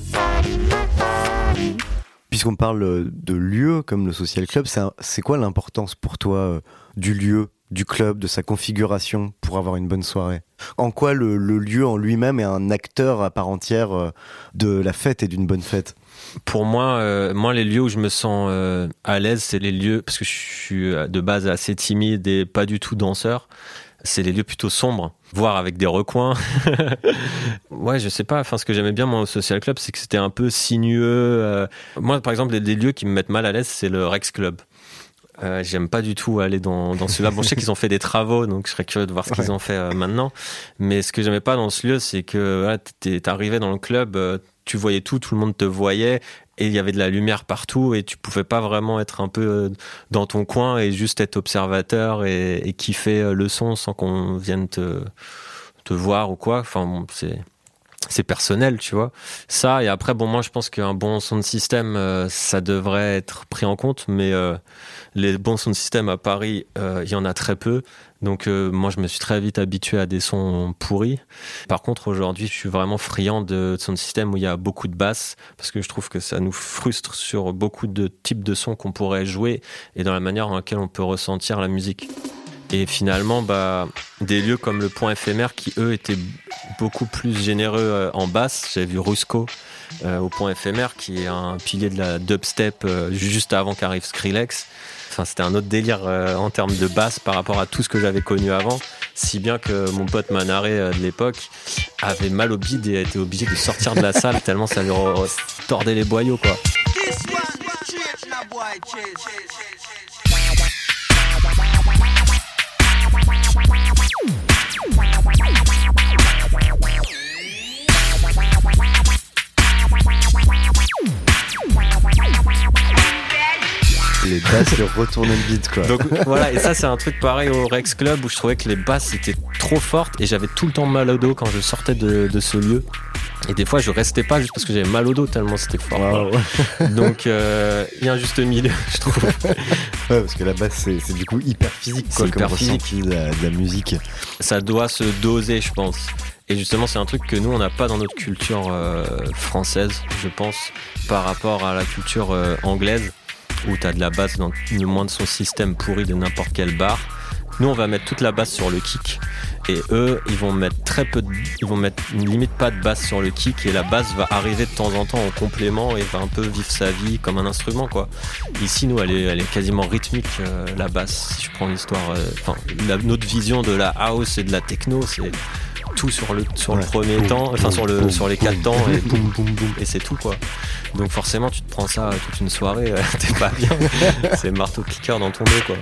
Puisqu'on parle de lieux comme le Social Club, c'est quoi l'importance pour toi du lieu, du club, de sa configuration pour avoir une bonne soirée? En quoi le lieu en lui-même est un acteur à part entière de la fête et d'une bonne fête? Pour moi, les lieux où je me sens à l'aise, c'est les lieux, parce que je suis de base assez timide et pas du tout danseur, c'est les lieux plutôt sombres, voire avec des recoins. Ouais, je sais pas, enfin ce que j'aimais bien moi au Social Club, c'est que c'était un peu sinueux. Moi par exemple, des lieux qui me mettent mal à l'aise, c'est le Rex Club. J'aime pas du tout aller dans celui-là. Bon, je sais qu'ils ont fait des travaux, donc je serais curieux de voir ce qu'ils ont fait maintenant. Mais ce que j'aimais pas dans ce lieu, c'est que voilà, t'arrivais dans le club, tu voyais tout le monde te voyait, et il y avait de la lumière partout, et tu pouvais pas vraiment être un peu dans ton coin et juste être observateur et kiffer le son sans qu'on vienne te voir ou quoi. Enfin bon, c'est personnel, tu vois. Ça, et après, bon, moi je pense qu'un bon son de système, ça devrait être pris en compte, mais les bons sons de système à Paris, il y en a très peu. Donc moi je me suis très vite habitué à des sons pourris. Par contre aujourd'hui je suis vraiment friand de sons de système où il y a beaucoup de basses, parce que je trouve que ça nous frustre sur beaucoup de types de sons qu'on pourrait jouer et dans la manière dans laquelle on peut ressentir la musique. Et finalement, des lieux comme le Point Éphémère qui, eux, étaient beaucoup plus généreux en basse. J'avais vu Rusco au Point Éphémère, qui est un pilier de la dubstep juste avant qu'arrive Skrillex. Enfin, c'était un autre délire en termes de basse par rapport à tout ce que j'avais connu avant. Si bien que mon pote Manaré de l'époque avait mal au bide et a été obligé de sortir de la salle tellement ça lui tordait les boyaux, quoi. Les basses leur retournaient le beat quoi. Donc voilà, et ça c'est un truc pareil au Rex Club où je trouvais que les basses étaient trop fortes et j'avais tout le temps mal au dos quand je sortais de ce lieu. Et des fois je restais pas juste parce que j'avais mal au dos tellement c'était fort. Wow. Donc il y a un juste milieu, je trouve. Ouais, parce que la basse c'est du coup hyper physique quoi, c'est hyper comme physique de la musique. Ça doit se doser, je pense. Et justement, c'est un truc que nous, on n'a pas dans notre culture française, je pense, par rapport à la culture anglaise, où t'as de la basse dans le moins de son système pourri de n'importe quel bar. Nous, on va mettre toute la basse sur le kick. Et eux, ils vont mettre limite pas de basse sur le kick, et la basse va arriver de temps en temps en complément et va un peu vivre sa vie comme un instrument, quoi. Ici, nous, elle est quasiment rythmique, la basse. Si je prends l'histoire, notre vision de la house et de la techno, tout sur le premier temps, enfin sur les 4 temps, et boum boum boum, et c'est tout quoi. Donc forcément tu te prends ça toute une soirée, t'es pas bien. C'est marteau-piqueur dans ton dos quoi.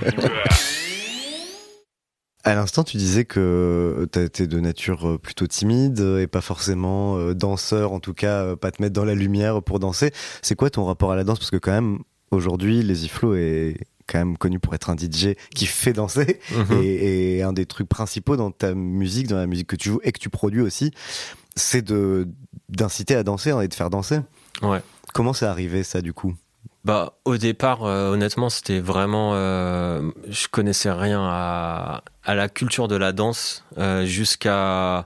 À l'instant, tu disais que t'es de nature plutôt timide et pas forcément danseur, en tout cas pas te mettre dans la lumière pour danser. C'est quoi ton rapport à la danse? Parce que quand même, aujourd'hui, Lazy Flow est quand même connu pour être un DJ qui fait danser. Et un des trucs principaux dans ta musique, dans la musique que tu joues et que tu produis aussi, c'est d'inciter à danser et de faire danser. Ouais. Comment c'est arrivé ça du coup? Bah, au départ, honnêtement, c'était vraiment... je connaissais rien à la culture de la danse jusqu'en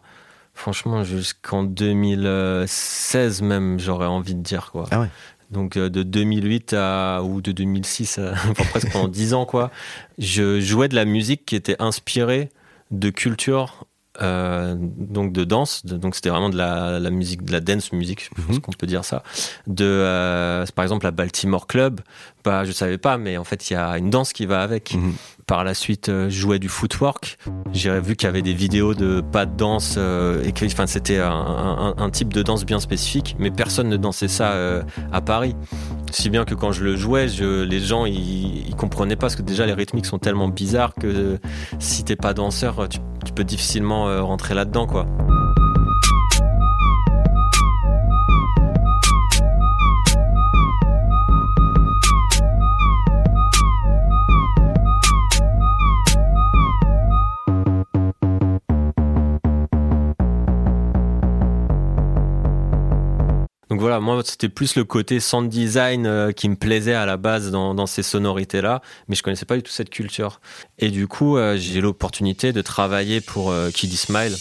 2016 même, j'aurais envie de dire, quoi. Ah ouais. Donc de 2008 ou de 2006, enfin, presque pendant 10 ans, quoi, je jouais de la musique qui était inspirée de culture... donc de danse, donc c'était vraiment de la musique, de la dance music, je pense qu'on peut dire ça. Par exemple, la Baltimore Club, je savais pas, mais en fait il y a une danse qui va avec. Par la suite, je jouais du footwork. J'ai vu qu'il y avait des vidéos de pas de danse et que, enfin, c'était un type de danse bien spécifique, mais personne ne dansait ça à Paris. Si bien que quand je le jouais, les gens ils comprenaient pas, parce que déjà les rythmiques sont tellement bizarres que si t'es pas danseur, tu peux difficilement rentrer là-dedans, quoi. Donc voilà, moi c'était plus le côté sound design qui me plaisait à la base dans ces sonorités-là, mais je connaissais pas du tout cette culture. Et du coup, j'ai l'opportunité de travailler pour Kiddy Smile.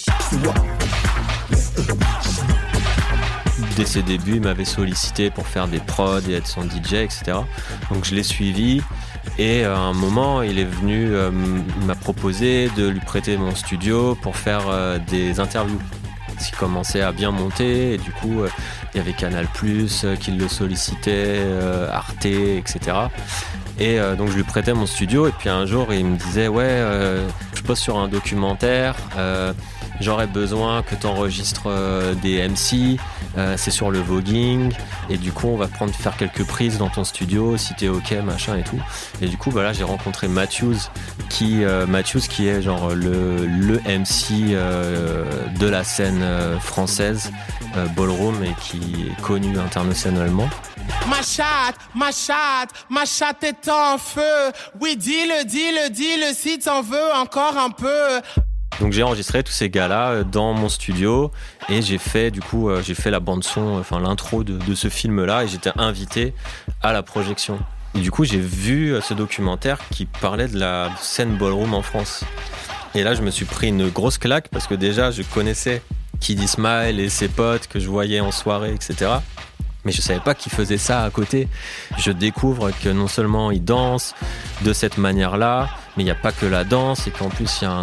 Dès ses débuts, il m'avait sollicité pour faire des prods et être son DJ, etc. Donc je l'ai suivi. Et à un moment, il est venu, il m'a proposé de lui prêter mon studio pour faire des interviews. Qui commençait à bien monter, et du coup il y avait Canal+, qui le sollicitait, Arte, etc. Et donc je lui prêtais mon studio, et puis un jour il me disait je bosse sur un documentaire, j'aurais besoin que tu enregistres des MC, c'est sur le voguing, et du coup on va faire quelques prises dans ton studio si t'es ok, machin et tout. Et du coup là j'ai rencontré Matthews qui est genre le MC de la scène française ballroom, et qui est connu internationalement. Ma chatte est en feu. Oui, dis-le si t'en veux encore un peu. Donc j'ai enregistré tous ces gars-là dans mon studio, et j'ai fait la bande son, enfin l'intro de ce film-là, et j'étais invité à la projection. Et du coup j'ai vu ce documentaire qui parlait de la scène ballroom en France. Et là je me suis pris une grosse claque, parce que déjà je connaissais Kiddy Smile et ses potes que je voyais en soirée, etc. Mais je savais pas qu'ils faisaient ça à côté. Je découvre que non seulement ils dansent de cette manière-là, mais il n'y a pas que la danse, et qu'en plus il y a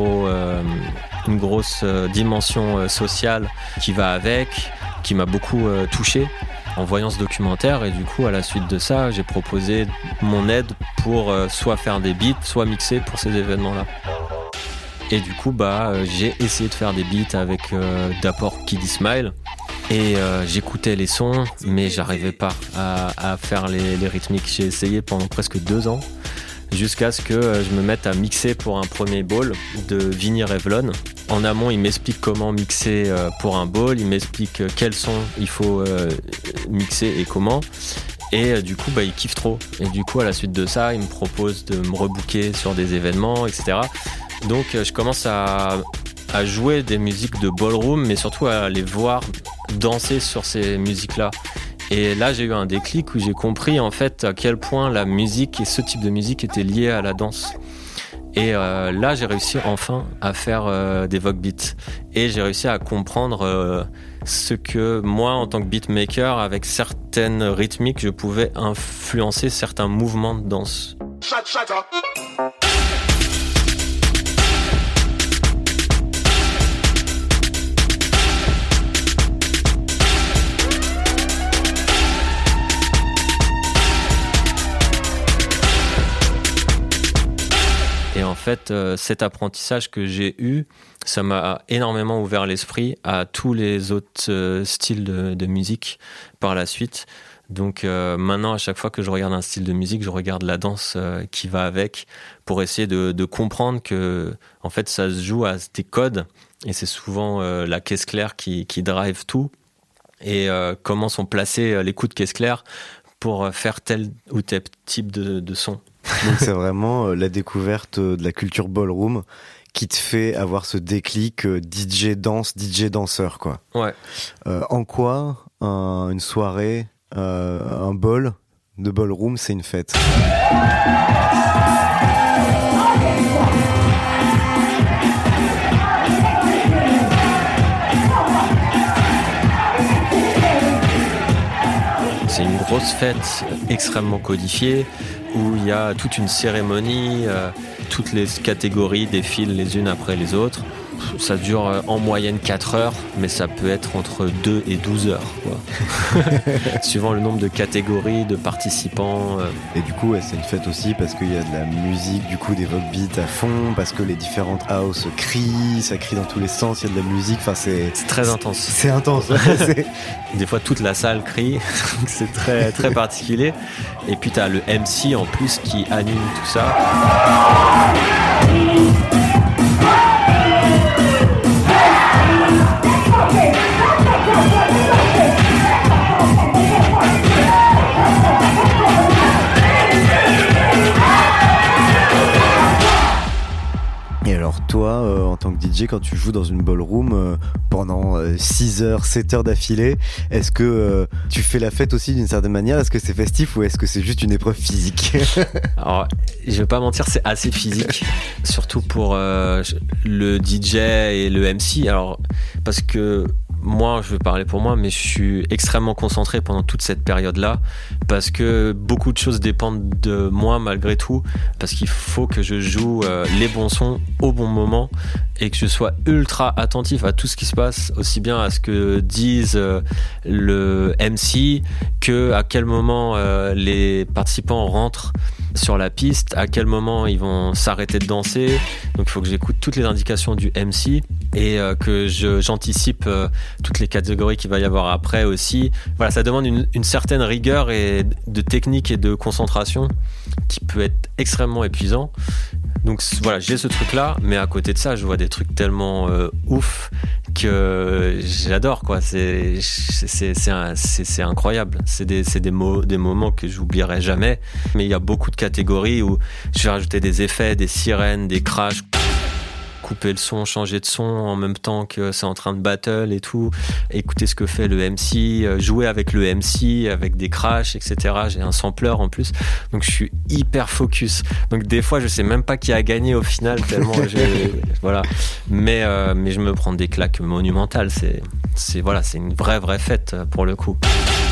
une grosse dimension sociale qui va avec, qui m'a beaucoup touché en voyant ce documentaire. Et du coup, à la suite de ça, j'ai proposé mon aide pour soit faire des beats, soit mixer pour ces événements-là. Et du coup, j'ai essayé de faire des beats avec d'abord Kiddy Smile. Et j'écoutais les sons, mais j'arrivais pas à faire les rythmiques. J'ai essayé pendant presque 2 ans, jusqu'à ce que je me mette à mixer pour un premier ball de Vinny Revlon. En amont, il m'explique comment mixer pour un ball, il m'explique quels sons il faut mixer et comment. Et du coup, il kiffe trop. Et du coup, à la suite de ça, il me propose de me rebooker sur des événements, etc. Donc, je commence à jouer des musiques de ballroom, mais surtout à les voir danser sur ces musiques-là. Et là, j'ai eu un déclic où j'ai compris en fait à quel point la musique et ce type de musique étaient liés à la danse. Et là, j'ai réussi enfin à faire des Vogue beats. Et j'ai réussi à comprendre ce que moi, en tant que beatmaker, avec certaines rythmiques, je pouvais influencer certains mouvements de danse. Et en fait, cet apprentissage que j'ai eu ça m'a énormément ouvert l'esprit à tous les autres styles de musique par la suite. Donc maintenant, à chaque fois que je regarde un style de musique, je regarde la danse qui va avec pour essayer de comprendre que en fait, ça se joue à des codes et c'est souvent la caisse claire qui drive tout et comment sont placés les coups de caisse claire pour faire tel ou tel type de son. Donc c'est vraiment la découverte de la culture ballroom qui te fait avoir ce déclic DJ danse, DJ danseur, quoi. Ouais. En quoi une soirée, un ball de ballroom, c'est une fête? C'est une grosse fête extrêmement codifiée où il y a toute une cérémonie, toutes les catégories défilent les unes après les autres. Ça dure en moyenne 4 heures, mais ça peut être entre 2 et 12 heures, quoi. Suivant le nombre de catégories, de participants. Et du coup, c'est une fête aussi parce qu'il y a de la musique, du coup, des rock beats à fond, parce que les différentes house crient, ça crie dans tous les sens, il y a de la musique, enfin c'est très intense. C'est intense. Des fois, toute la salle crie, c'est très, très particulier. Et puis, tu as le MC en plus qui anime tout ça. Et alors toi, en tant que DJ, quand tu joues dans une ballroom pendant 6 heures, 7 heures d'affilée, est-ce que tu fais la fête aussi d'une certaine manière? Est-ce que c'est festif ou est-ce que c'est juste une épreuve physique? Alors, je vais pas mentir, c'est assez physique, surtout pour le DJ et le MC. Alors, parce que moi, je vais parler pour moi, mais je suis extrêmement concentré pendant toute cette période-là parce que beaucoup de choses dépendent de moi malgré tout, parce qu'il faut que je joue les bons sons au bon moment et que je sois ultra attentif à tout ce qui se passe, aussi bien à ce que disent le MC que à quel moment les participants rentrent sur la piste, à quel moment ils vont s'arrêter de danser. Donc il faut que j'écoute toutes les indications du MC et que j'anticipe toutes les catégories qu'il va y avoir après aussi. Voilà, ça demande une certaine rigueur et de technique et de concentration qui peut être extrêmement épuisant. Donc voilà, j'ai ce truc-là, mais à côté de ça, je vois des trucs tellement ouf que j'adore, quoi. C'est incroyable. C'est des moments que j'oublierai jamais. Mais il y a beaucoup de catégories où je vais rajouter des effets, des sirènes, des crashs, couper le son, changer de son en même temps que c'est en train de battle et tout, écouter ce que fait le MC, jouer avec le MC, avec des crashs, etc. J'ai un sampler en plus, donc je suis hyper focus. Donc des fois, je sais même pas qui a gagné au final, tellement voilà. Mais je me prends des claques monumentales. C'est une vraie fête pour le coup.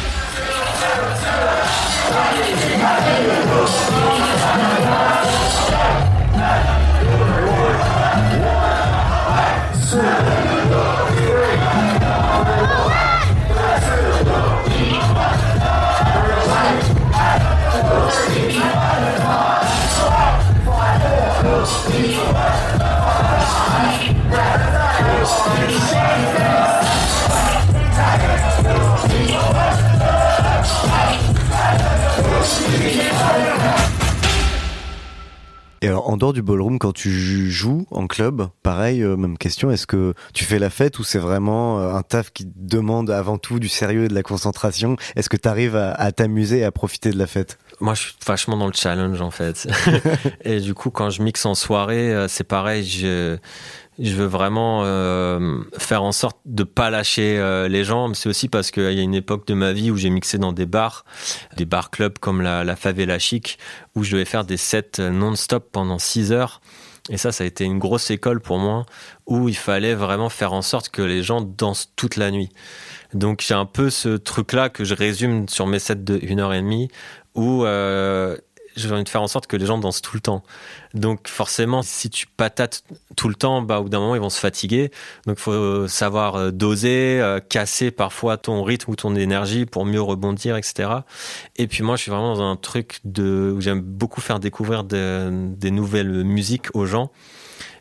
Et alors, en dehors du ballroom, quand tu joues en club, pareil, même question, est-ce que tu fais la fête ou c'est vraiment un taf qui demande avant tout du sérieux et de la concentration? Est-ce que tu arrives à t'amuser et à profiter de la fête? Moi, je suis vachement dans le challenge, en fait. Et du coup, quand je mixe en soirée, c'est pareil, je veux vraiment faire en sorte de pas lâcher les gens. Mais c'est aussi parce qu'il y a une époque de ma vie où j'ai mixé dans des bars clubs comme la Favela Chic, où je devais faire des sets non-stop pendant 6 heures. Et ça a été une grosse école pour moi, où il fallait vraiment faire en sorte que les gens dansent toute la nuit. Donc j'ai un peu ce truc-là que je résume sur mes sets de 1h30, où j'ai envie de faire en sorte que les gens dansent tout le temps. Donc forcément, si tu patates tout le temps, au bout d'un moment, ils vont se fatiguer. Donc il faut savoir doser, casser parfois ton rythme ou ton énergie pour mieux rebondir, etc. Et puis moi, je suis vraiment dans un truc où j'aime beaucoup faire découvrir des nouvelles musiques aux gens.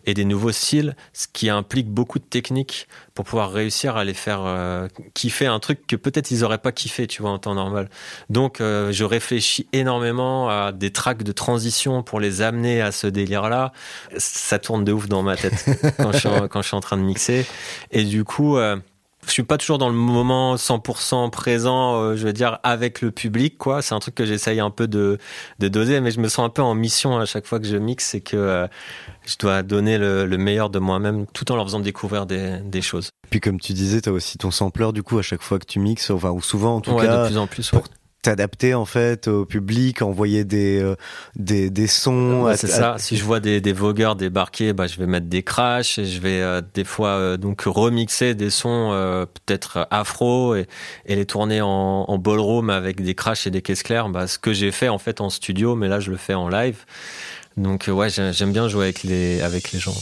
et des nouveaux styles, ce qui implique beaucoup de techniques pour pouvoir réussir à les faire kiffer un truc que peut-être ils auraient pas kiffé, tu vois, en temps normal. Donc je réfléchis énormément à des tracks de transition pour les amener à ce délire-là. Ça tourne de ouf dans ma tête quand je suis en train de mixer. Et du coup, je suis pas toujours dans le moment 100% présent, je veux dire, avec le public, quoi. C'est un truc que j'essaye un peu de doser, mais je me sens un peu en mission à chaque fois que je mixe, c'est que je dois donner le meilleur de moi-même tout en leur faisant découvrir des choses. Puis comme tu disais, t'as aussi ton sampler du coup à chaque fois que tu mixes, enfin, ou souvent en tout cas. Ouais, de plus en plus, pour t'adapter en fait au public, envoyer des sons. Ouais, c'est ça. Si je vois des vogueurs débarquer, je vais mettre des crashs et je vais des fois donc remixer des sons peut-être afro et les tourner en ballroom avec des crashs et des caisses claires. Ce que j'ai fait en fait en studio, mais là je le fais en live. Donc ouais, j'aime bien jouer avec les gens.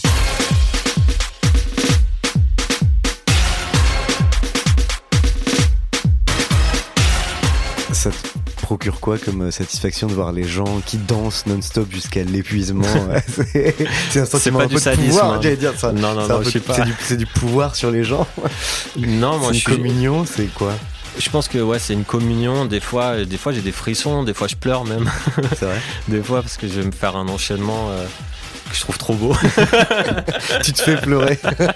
Ça te procure quoi comme satisfaction de voir les gens qui dansent non-stop jusqu'à l'épuisement? C'est un sentiment un peu de pouvoir, j'allais dire ça. Non, je sais pas. C'est du pouvoir sur les gens. Non, moi c'est une communion, c'est quoi? Je pense que ouais, c'est une communion. Des fois j'ai des frissons, des fois je pleure même. C'est vrai. Des fois parce que je vais me faire un enchaînement que je trouve trop beau. Tu te fais pleurer.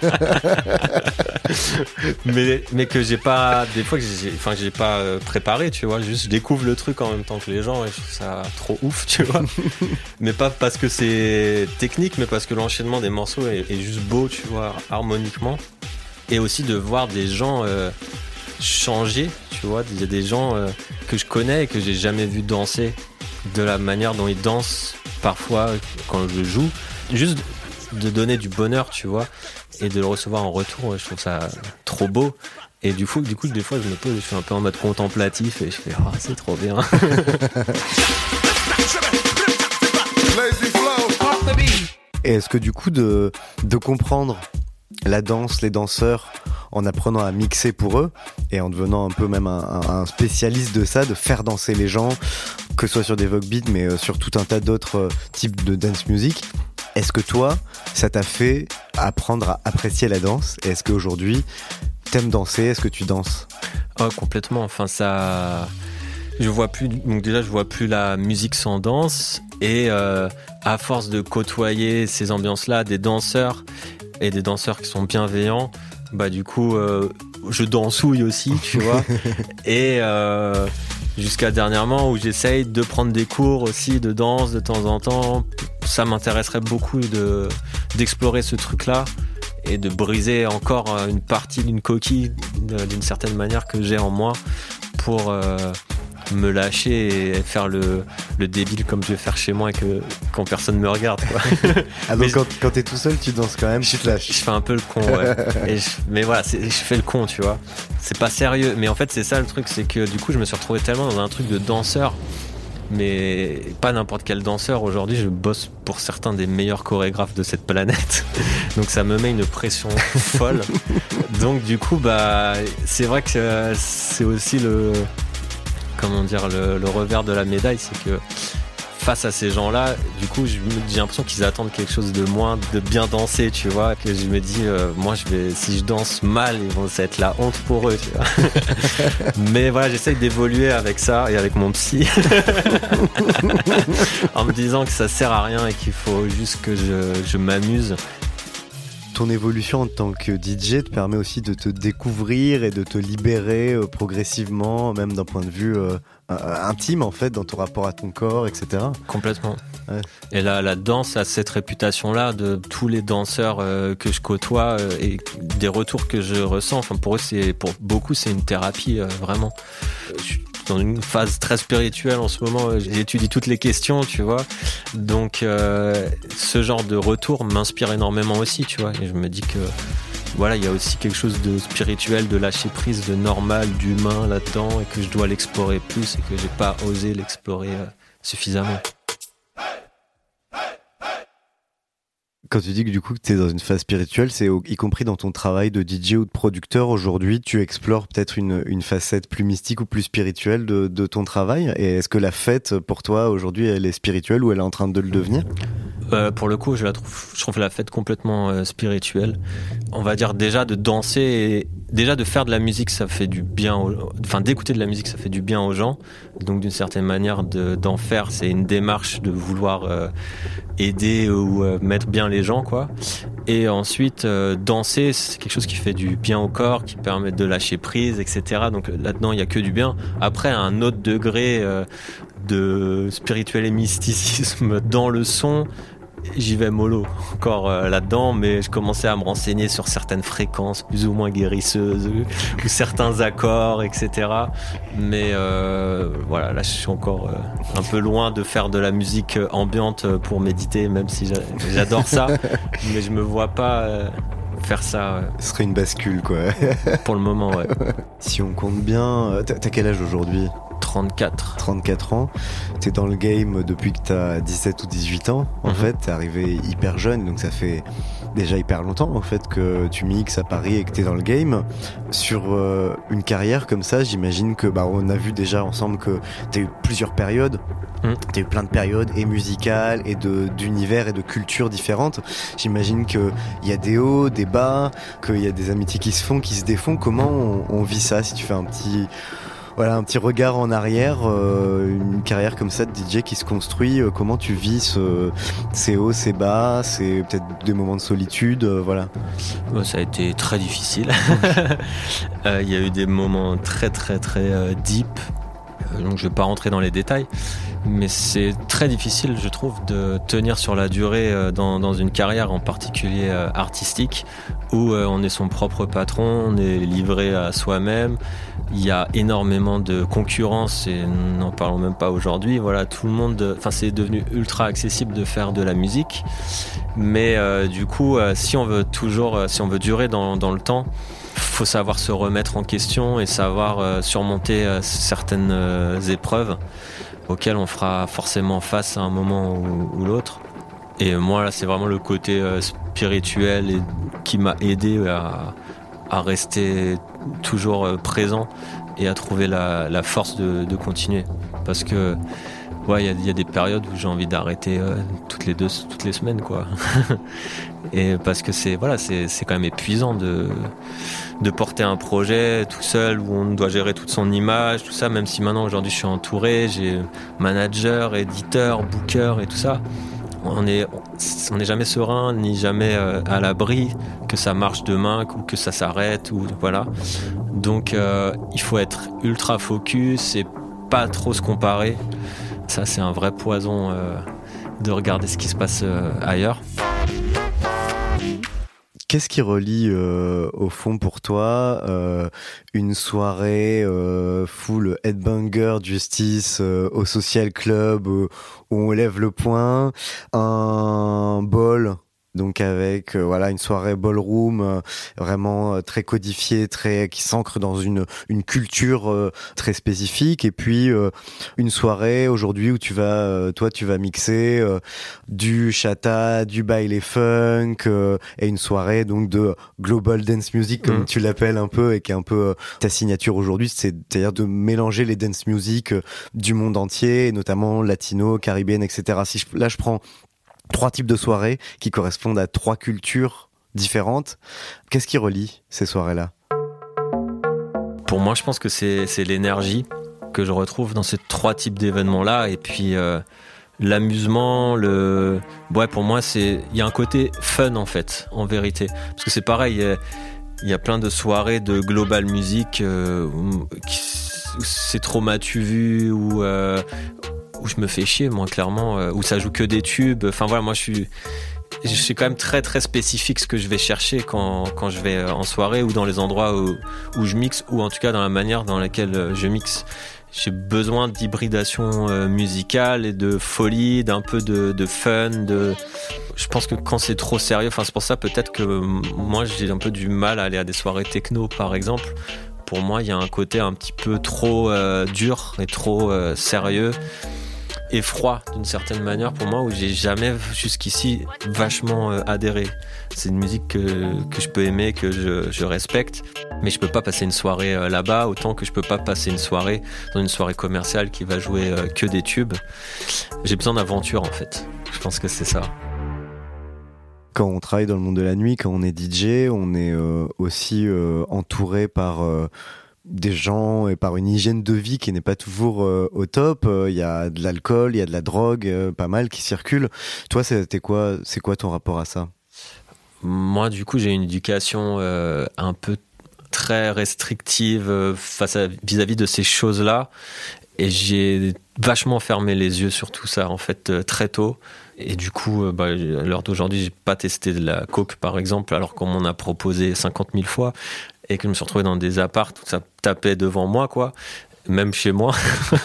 mais que j'ai pas, des fois que j'ai pas préparé, tu vois, juste je découvre le truc en même temps que les gens et je trouve ça trop ouf, tu vois. Mais pas parce que c'est technique, mais parce que l'enchaînement des morceaux est juste beau, tu vois, harmoniquement. Et aussi de voir des gens changer, tu vois, il y a des gens que je connais et que j'ai jamais vu danser de la manière dont ils dansent parfois quand je joue, juste de donner du bonheur, tu vois, et de le recevoir en retour, je trouve ça trop beau. Et du coup des fois je me pose, je suis un peu en mode contemplatif et je fais c'est trop bien. Et est-ce que du coup de comprendre la danse, les danseurs, en apprenant à mixer pour eux et en devenant un peu même un spécialiste de ça, de faire danser les gens, que ce soit sur des Vogue Beats mais sur tout un tas d'autres types de dance music, est-ce que toi, ça t'a fait apprendre à apprécier la danse? Et est-ce qu'aujourd'hui, t'aimes danser? Est-ce que tu danses? Oh, complètement, enfin ça... Je vois plus la musique sans danse et à force de côtoyer ces ambiances-là, des danseurs et des danseurs qui sont bienveillants, du coup je dansouille aussi, tu vois. Et jusqu'à dernièrement où j'essaye de prendre des cours aussi de danse de temps en temps. Ça m'intéresserait beaucoup d'explorer ce truc-là et de briser encore une partie d'une coquille d'une certaine manière que j'ai en moi pour me lâcher et faire le débile comme je vais faire chez moi et quand personne me regarde, quoi. Ah, donc quand t'es tout seul, tu danses quand même, tu te lâches. Je fais un peu le con, ouais. Mais voilà, je fais le con, tu vois. C'est pas sérieux, mais en fait c'est ça le truc, c'est que du coup je me suis retrouvé tellement dans un truc de danseur, mais pas n'importe quel danseur. Aujourd'hui je bosse pour certains des meilleurs chorégraphes de cette planète, donc ça me met une pression folle. Donc du coup c'est vrai que c'est aussi le revers de la médaille, c'est que face à ces gens-là, du coup, j'ai l'impression qu'ils attendent quelque chose de moins, de bien danser, tu vois, que je me dis, moi, si je danse mal, ça va être la honte pour eux, tu vois. Mais voilà, j'essaye d'évoluer avec ça et avec mon psy, en me disant que ça sert à rien et qu'il faut juste que je m'amuse. Ton évolution en tant que DJ te permet aussi de te découvrir et de te libérer progressivement, même d'un point de vue intime en fait, dans ton rapport à ton corps, etc. Complètement. Ouais. Et la danse a cette réputation-là de tous les danseurs que je côtoie et des retours que je ressens. Enfin, pour beaucoup, c'est une thérapie, vraiment. Je suis dans une phase très spirituelle en ce moment. J'étudie toutes les questions, tu vois. Donc, ce genre de retour m'inspire énormément aussi, tu vois. Et je me dis que, voilà, il y a aussi quelque chose de spirituel, de lâcher prise, de normal, d'humain là-dedans, et que je dois l'explorer plus et que j'ai pas osé l'explorer suffisamment. Quand tu dis que du coup tu es dans une phase spirituelle, c'est y compris dans ton travail de DJ ou de producteur aujourd'hui, tu explores peut-être une facette plus mystique ou plus spirituelle de ton travail. Et est-ce que la fête pour toi aujourd'hui elle est spirituelle ou elle est en train de le devenir ? Pour le coup, je trouve la fête complètement spirituelle. On va dire déjà de danser, et déjà de faire de la musique, ça fait du bien. D'écouter de la musique, ça fait du bien aux gens. Donc d'une certaine manière, d'en faire, c'est une démarche de vouloir aider ou mettre bien les gens, quoi. Et ensuite, danser, c'est quelque chose qui fait du bien au corps, qui permet de lâcher prise, etc. Donc là-dedans, il y a que du bien. Après, à un autre degré de spirituel et mysticisme dans le son, j'y vais mollo encore là-dedans, mais je commençais à me renseigner sur certaines fréquences plus ou moins guérisseuses ou certains accords, etc. Mais voilà, là je suis encore un peu loin de faire de la musique ambiante pour méditer, même si j'adore ça, mais je me vois pas faire ça. Ce serait une bascule, quoi. Pour le moment, ouais. Si on compte bien, t'as quel âge aujourd'hui ? 34 ans. T'es dans le game depuis que t'as 17 ou 18 ans. En fait, t'es arrivé hyper jeune, donc ça fait déjà hyper longtemps en fait que tu mixes à Paris et que t'es dans le game. Sur une carrière comme ça, j'imagine que on a vu déjà ensemble que t'as eu plusieurs périodes. T'as eu plein de périodes et musicales et d'univers et de cultures différentes. J'imagine qu'il y a des hauts, des bas, qu'il y a des amitiés qui se font, qui se défont. Comment on vit ça, si tu fais un petit regard en arrière, une carrière comme ça de DJ qui se construit, comment tu vis ces hauts, ces bas, c'est peut-être des moments de solitude, voilà. Ça a été très difficile. Il y a eu des moments très très très deep, donc je vais pas rentrer dans les détails, mais c'est très difficile, je trouve, de tenir sur la durée dans une carrière en particulier artistique où on est son propre patron, on est livré à soi-même. Il y a énormément de concurrence et n'en parlons même pas aujourd'hui. Voilà, tout le monde, c'est devenu ultra accessible de faire de la musique. Mais du coup, si on veut durer dans le temps, faut savoir se remettre en question et savoir surmonter certaines épreuves auxquelles on fera forcément face à un moment ou l'autre. Et moi, là, c'est vraiment le côté spirituel qui m'a aidé à rester toujours présent et à trouver la force de continuer. Parce que il y a des périodes où j'ai envie d'arrêter toutes les semaines, quoi. Et parce que c'est quand même épuisant de porter un projet tout seul où on doit gérer toute son image, tout ça, même si maintenant aujourd'hui je suis entouré, j'ai manager, éditeur, booker et tout ça. On n'est jamais serein ni jamais à l'abri que ça marche demain ou que ça s'arrête ou voilà. Donc il faut être ultra focus et pas trop se comparer. Ça c'est un vrai poison de regarder ce qui se passe ailleurs. Qu'est-ce qui relie au fond pour toi une soirée full headbanger justice au social club où on lève le poing, un ball donc avec une soirée ballroom vraiment très codifiée, qui s'ancre dans une culture très spécifique, et puis une soirée aujourd'hui où tu vas mixer du chata, du baile funk et une soirée donc de global dance music comme tu l'appelles un peu et qui est un peu ta signature aujourd'hui, c'est-à-dire de mélanger les dance music du monde entier, notamment latino, caribéenne, etc. Là je prends 3 types de soirées qui correspondent à 3 cultures différentes. Qu'est-ce qui relie ces soirées-là ? Pour moi, je pense que c'est l'énergie que je retrouve dans ces 3 types d'événements-là. Et puis, l'amusement, pour moi, il y a un côté fun, en fait, en vérité. Parce que c'est pareil, il y a plein de soirées de global music où c'est trop m'as-tu vu, où je me fais chier, moi, clairement, où ça joue que des tubes. Enfin voilà, moi je suis quand même très très spécifique ce que je vais chercher quand je vais en soirée ou dans les endroits où je mixe, ou en tout cas dans la manière dans laquelle je mixe. J'ai besoin d'hybridation musicale et de folie, d'un peu de fun, je pense que quand c'est trop sérieux, c'est pour ça peut-être que moi j'ai un peu du mal à aller à des soirées techno par exemple. Pour moi, il y a un côté un petit peu trop dur et trop sérieux et froid d'une certaine manière pour moi, où j'ai jamais jusqu'ici vachement adhéré. C'est une musique que je peux aimer, que je respecte, mais je peux pas passer une soirée là-bas autant que je peux pas passer une soirée dans une soirée commerciale qui va jouer que des tubes. J'ai besoin d'aventure en fait. Je pense que c'est ça. Quand on travaille dans le monde de la nuit, quand on est DJ, on est aussi entouré par des gens et par une hygiène de vie qui n'est pas toujours au top. Il y a de l'alcool, il y a de la drogue, pas mal qui circule. Toi, c'est quoi ton rapport à ça ? Moi, du coup, j'ai une éducation un peu très restrictive vis-à-vis de ces choses-là. Et j'ai vachement fermé les yeux sur tout ça, en fait, très tôt. Et du coup, à l'heure d'aujourd'hui, j'ai pas testé de la coke, par exemple, alors qu'on m'en a proposé 50 000 fois. Et que je me suis retrouvé dans des apparts où ça tapait devant moi, quoi. Même chez moi.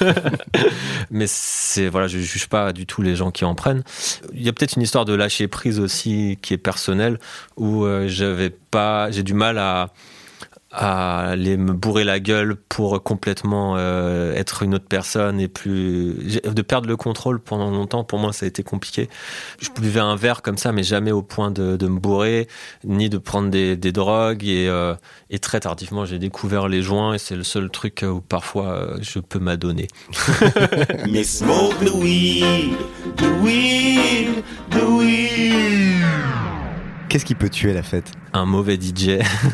Mais je juge pas du tout les gens qui en prennent. Il y a peut-être une histoire de lâcher prise aussi qui est personnelle, où j'ai du mal à aller me bourrer la gueule pour complètement être une autre personne et de perdre le contrôle pendant longtemps. Pour moi, ça a été compliqué. Je buvais un verre comme ça, mais jamais au point de me bourrer, ni de prendre des drogues. Et très tardivement, j'ai découvert les joints et c'est le seul truc où parfois je peux m'adonner. Mais smoke the weed, the weed, the weed. Qu'est-ce qui peut tuer la fête ? Un mauvais DJ,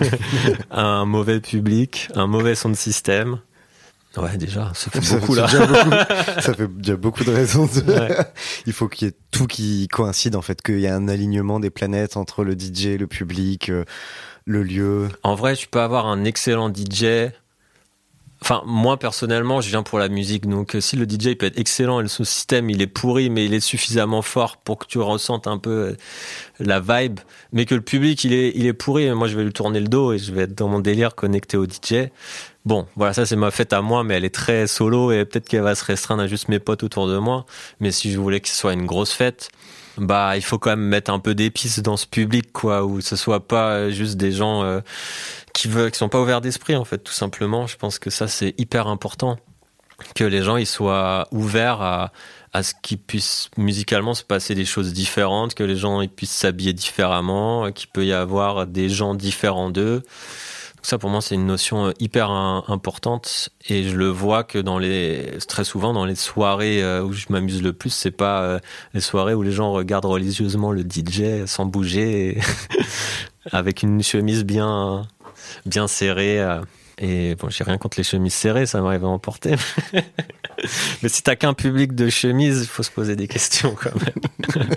un mauvais public, un mauvais son de système. Ouais, déjà, ça fait beaucoup là. Ça fait déjà beaucoup de raisons. Ouais. Il faut qu'il y ait tout qui coïncide, en fait, qu'il y ait un alignement des planètes entre le DJ, le public, le lieu. En vrai, tu peux avoir un excellent DJ. Enfin, moi, personnellement, je viens pour la musique. Donc, si le DJ il peut être excellent et le système, il est pourri, mais il est suffisamment fort pour que tu ressentes un peu la vibe, mais que le public, il est pourri, moi, je vais lui tourner le dos et je vais être dans mon délire connecté au DJ. Bon, voilà, ça, c'est ma fête à moi, mais elle est très solo et peut-être qu'elle va se restreindre à juste mes potes autour de moi. Mais si je voulais que ce soit une grosse fête, il faut quand même mettre un peu d'épices dans ce public, quoi, où ce soit pas juste des gens qui sont pas ouverts d'esprit, en fait, tout simplement. Je pense que ça, c'est hyper important, que les gens ils soient ouverts à ce qu'il puisse musicalement se passer des choses différentes, que les gens ils puissent s'habiller différemment, qu'il peut y avoir des gens différents d'eux. Donc ça, pour moi, c'est une notion hyper importante, et je le vois que très souvent dans les soirées où je m'amuse le plus, c'est pas les soirées où les gens regardent religieusement le DJ sans bouger, avec une chemise bien serrée. Et bon, j'ai rien contre les chemises serrées, ça m'arrive à emporter. Mais si t'as qu'un public de chemises, il faut se poser des questions quand même.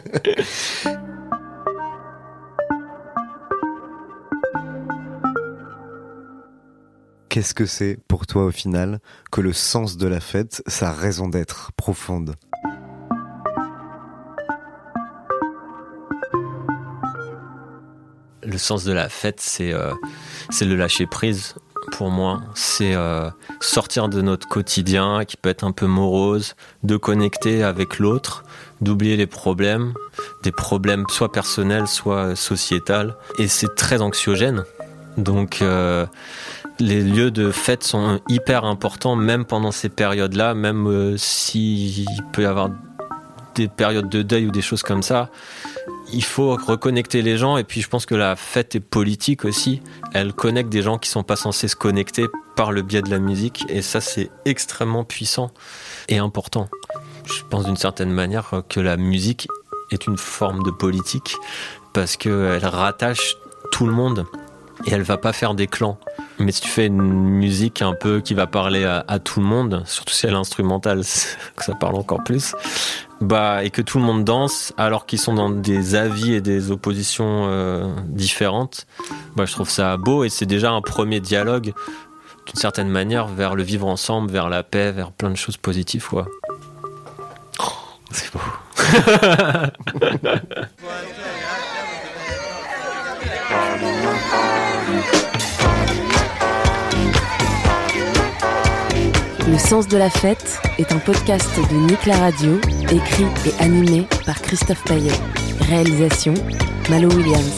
Qu'est-ce que c'est pour toi au final que le sens de la fête, sa raison d'être profonde ? Le sens de la fête, c'est le lâcher prise. Pour moi, c'est sortir de notre quotidien qui peut être un peu morose, de connecter avec l'autre, d'oublier les problèmes, des problèmes soit personnels, soit sociétals. Et c'est très anxiogène. Donc, les lieux de fête sont hyper importants, même pendant ces périodes-là, même s'il peut y avoir des périodes de deuil ou des choses comme ça. Il faut reconnecter les gens, et puis je pense que la fête est politique aussi. Elle connecte des gens qui sont pas censés se connecter par le biais de la musique, et ça, c'est extrêmement puissant et important. Je pense d'une certaine manière que la musique est une forme de politique, parce qu'elle rattache tout le monde et elle va pas faire des clans. Mais si tu fais une musique un peu qui va parler à tout le monde, surtout si elle est instrumentale, que ça parle encore plus, et que tout le monde danse alors qu'ils sont dans des avis et des oppositions différentes, je trouve ça beau, et c'est déjà un premier dialogue d'une certaine manière vers le vivre ensemble, vers la paix, vers plein de choses positives, quoi. Oh, c'est beau. Le sens de la fête est un podcast de Nick la Radio, écrit et animé par Christophe Payet. Réalisation, Malo Williams.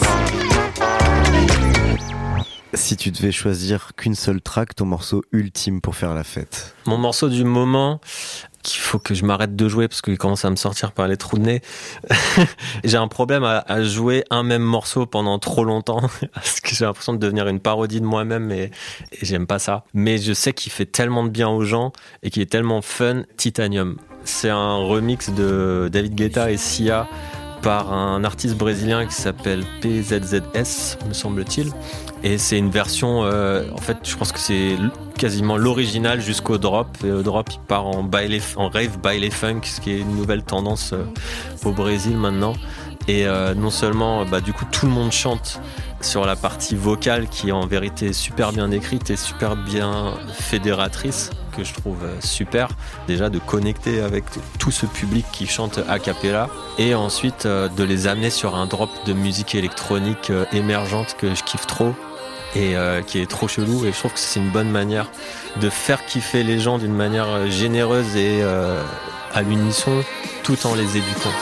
Si tu devais choisir qu'une seule track, ton morceau ultime pour faire la fête ? Mon morceau du moment, qu'il faut que je m'arrête de jouer parce qu'il commence à me sortir par les trous de nez. J'ai un problème à jouer un même morceau pendant trop longtemps, parce que j'ai l'impression de devenir une parodie de moi-même, et j'aime pas ça. Mais je sais qu'il fait tellement de bien aux gens et qu'il est tellement fun. Titanium. C'est un remix de David Guetta et Sia par un artiste brésilien qui s'appelle PZZS, me semble-t-il. Et c'est une version, en fait, je pense que c'est quasiment l'original jusqu'au drop. Et le drop, il part en rave baile funk, ce qui est une nouvelle tendance au Brésil maintenant. Et non seulement, du coup, tout le monde chante sur la partie vocale qui est en vérité super bien écrite et super bien fédératrice, que je trouve super. Déjà de connecter avec tout ce public qui chante a cappella et ensuite de les amener sur un drop de musique électronique émergente que je kiffe trop et qui est trop chelou. Et je trouve que c'est une bonne manière de faire kiffer les gens d'une manière généreuse et à l'unisson tout en les éduquant.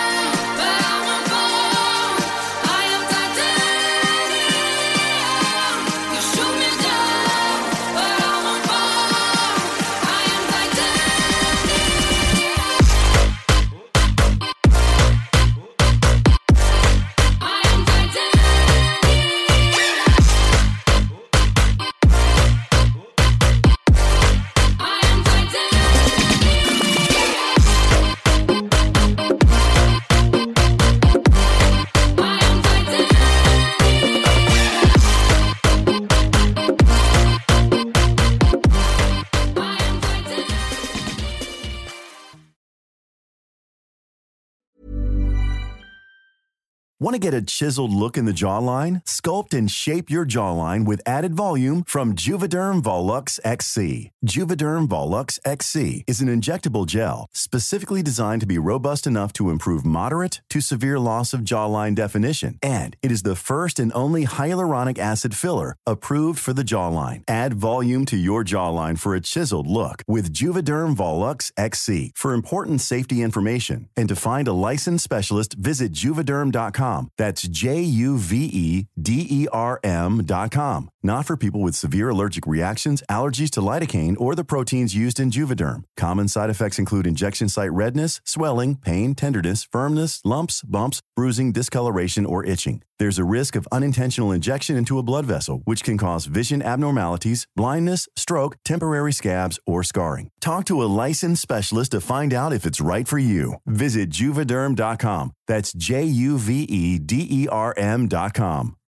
Want to get a chiseled look in the jawline? Sculpt and shape your jawline with added volume from Juvederm Volux XC. Juvederm Volux XC is an injectable gel specifically designed to be robust enough to improve moderate to severe loss of jawline definition. And it is the first and only hyaluronic acid filler approved for the jawline. Add volume to your jawline for a chiseled look with Juvederm Volux XC. For important safety information and to find a licensed specialist, visit juvederm.com. That's JUVEDERM.com. Not for people with severe allergic reactions, allergies to lidocaine, or the proteins used in Juvederm. Common side effects include injection site redness, swelling, pain, tenderness, firmness, lumps, bumps, bruising, discoloration, or itching. There's a risk of unintentional injection into a blood vessel, which can cause vision abnormalities, blindness, stroke, temporary scabs, or scarring. Talk to a licensed specialist to find out if it's right for you. Visit Juvederm.com. That's JUVEDERM.com.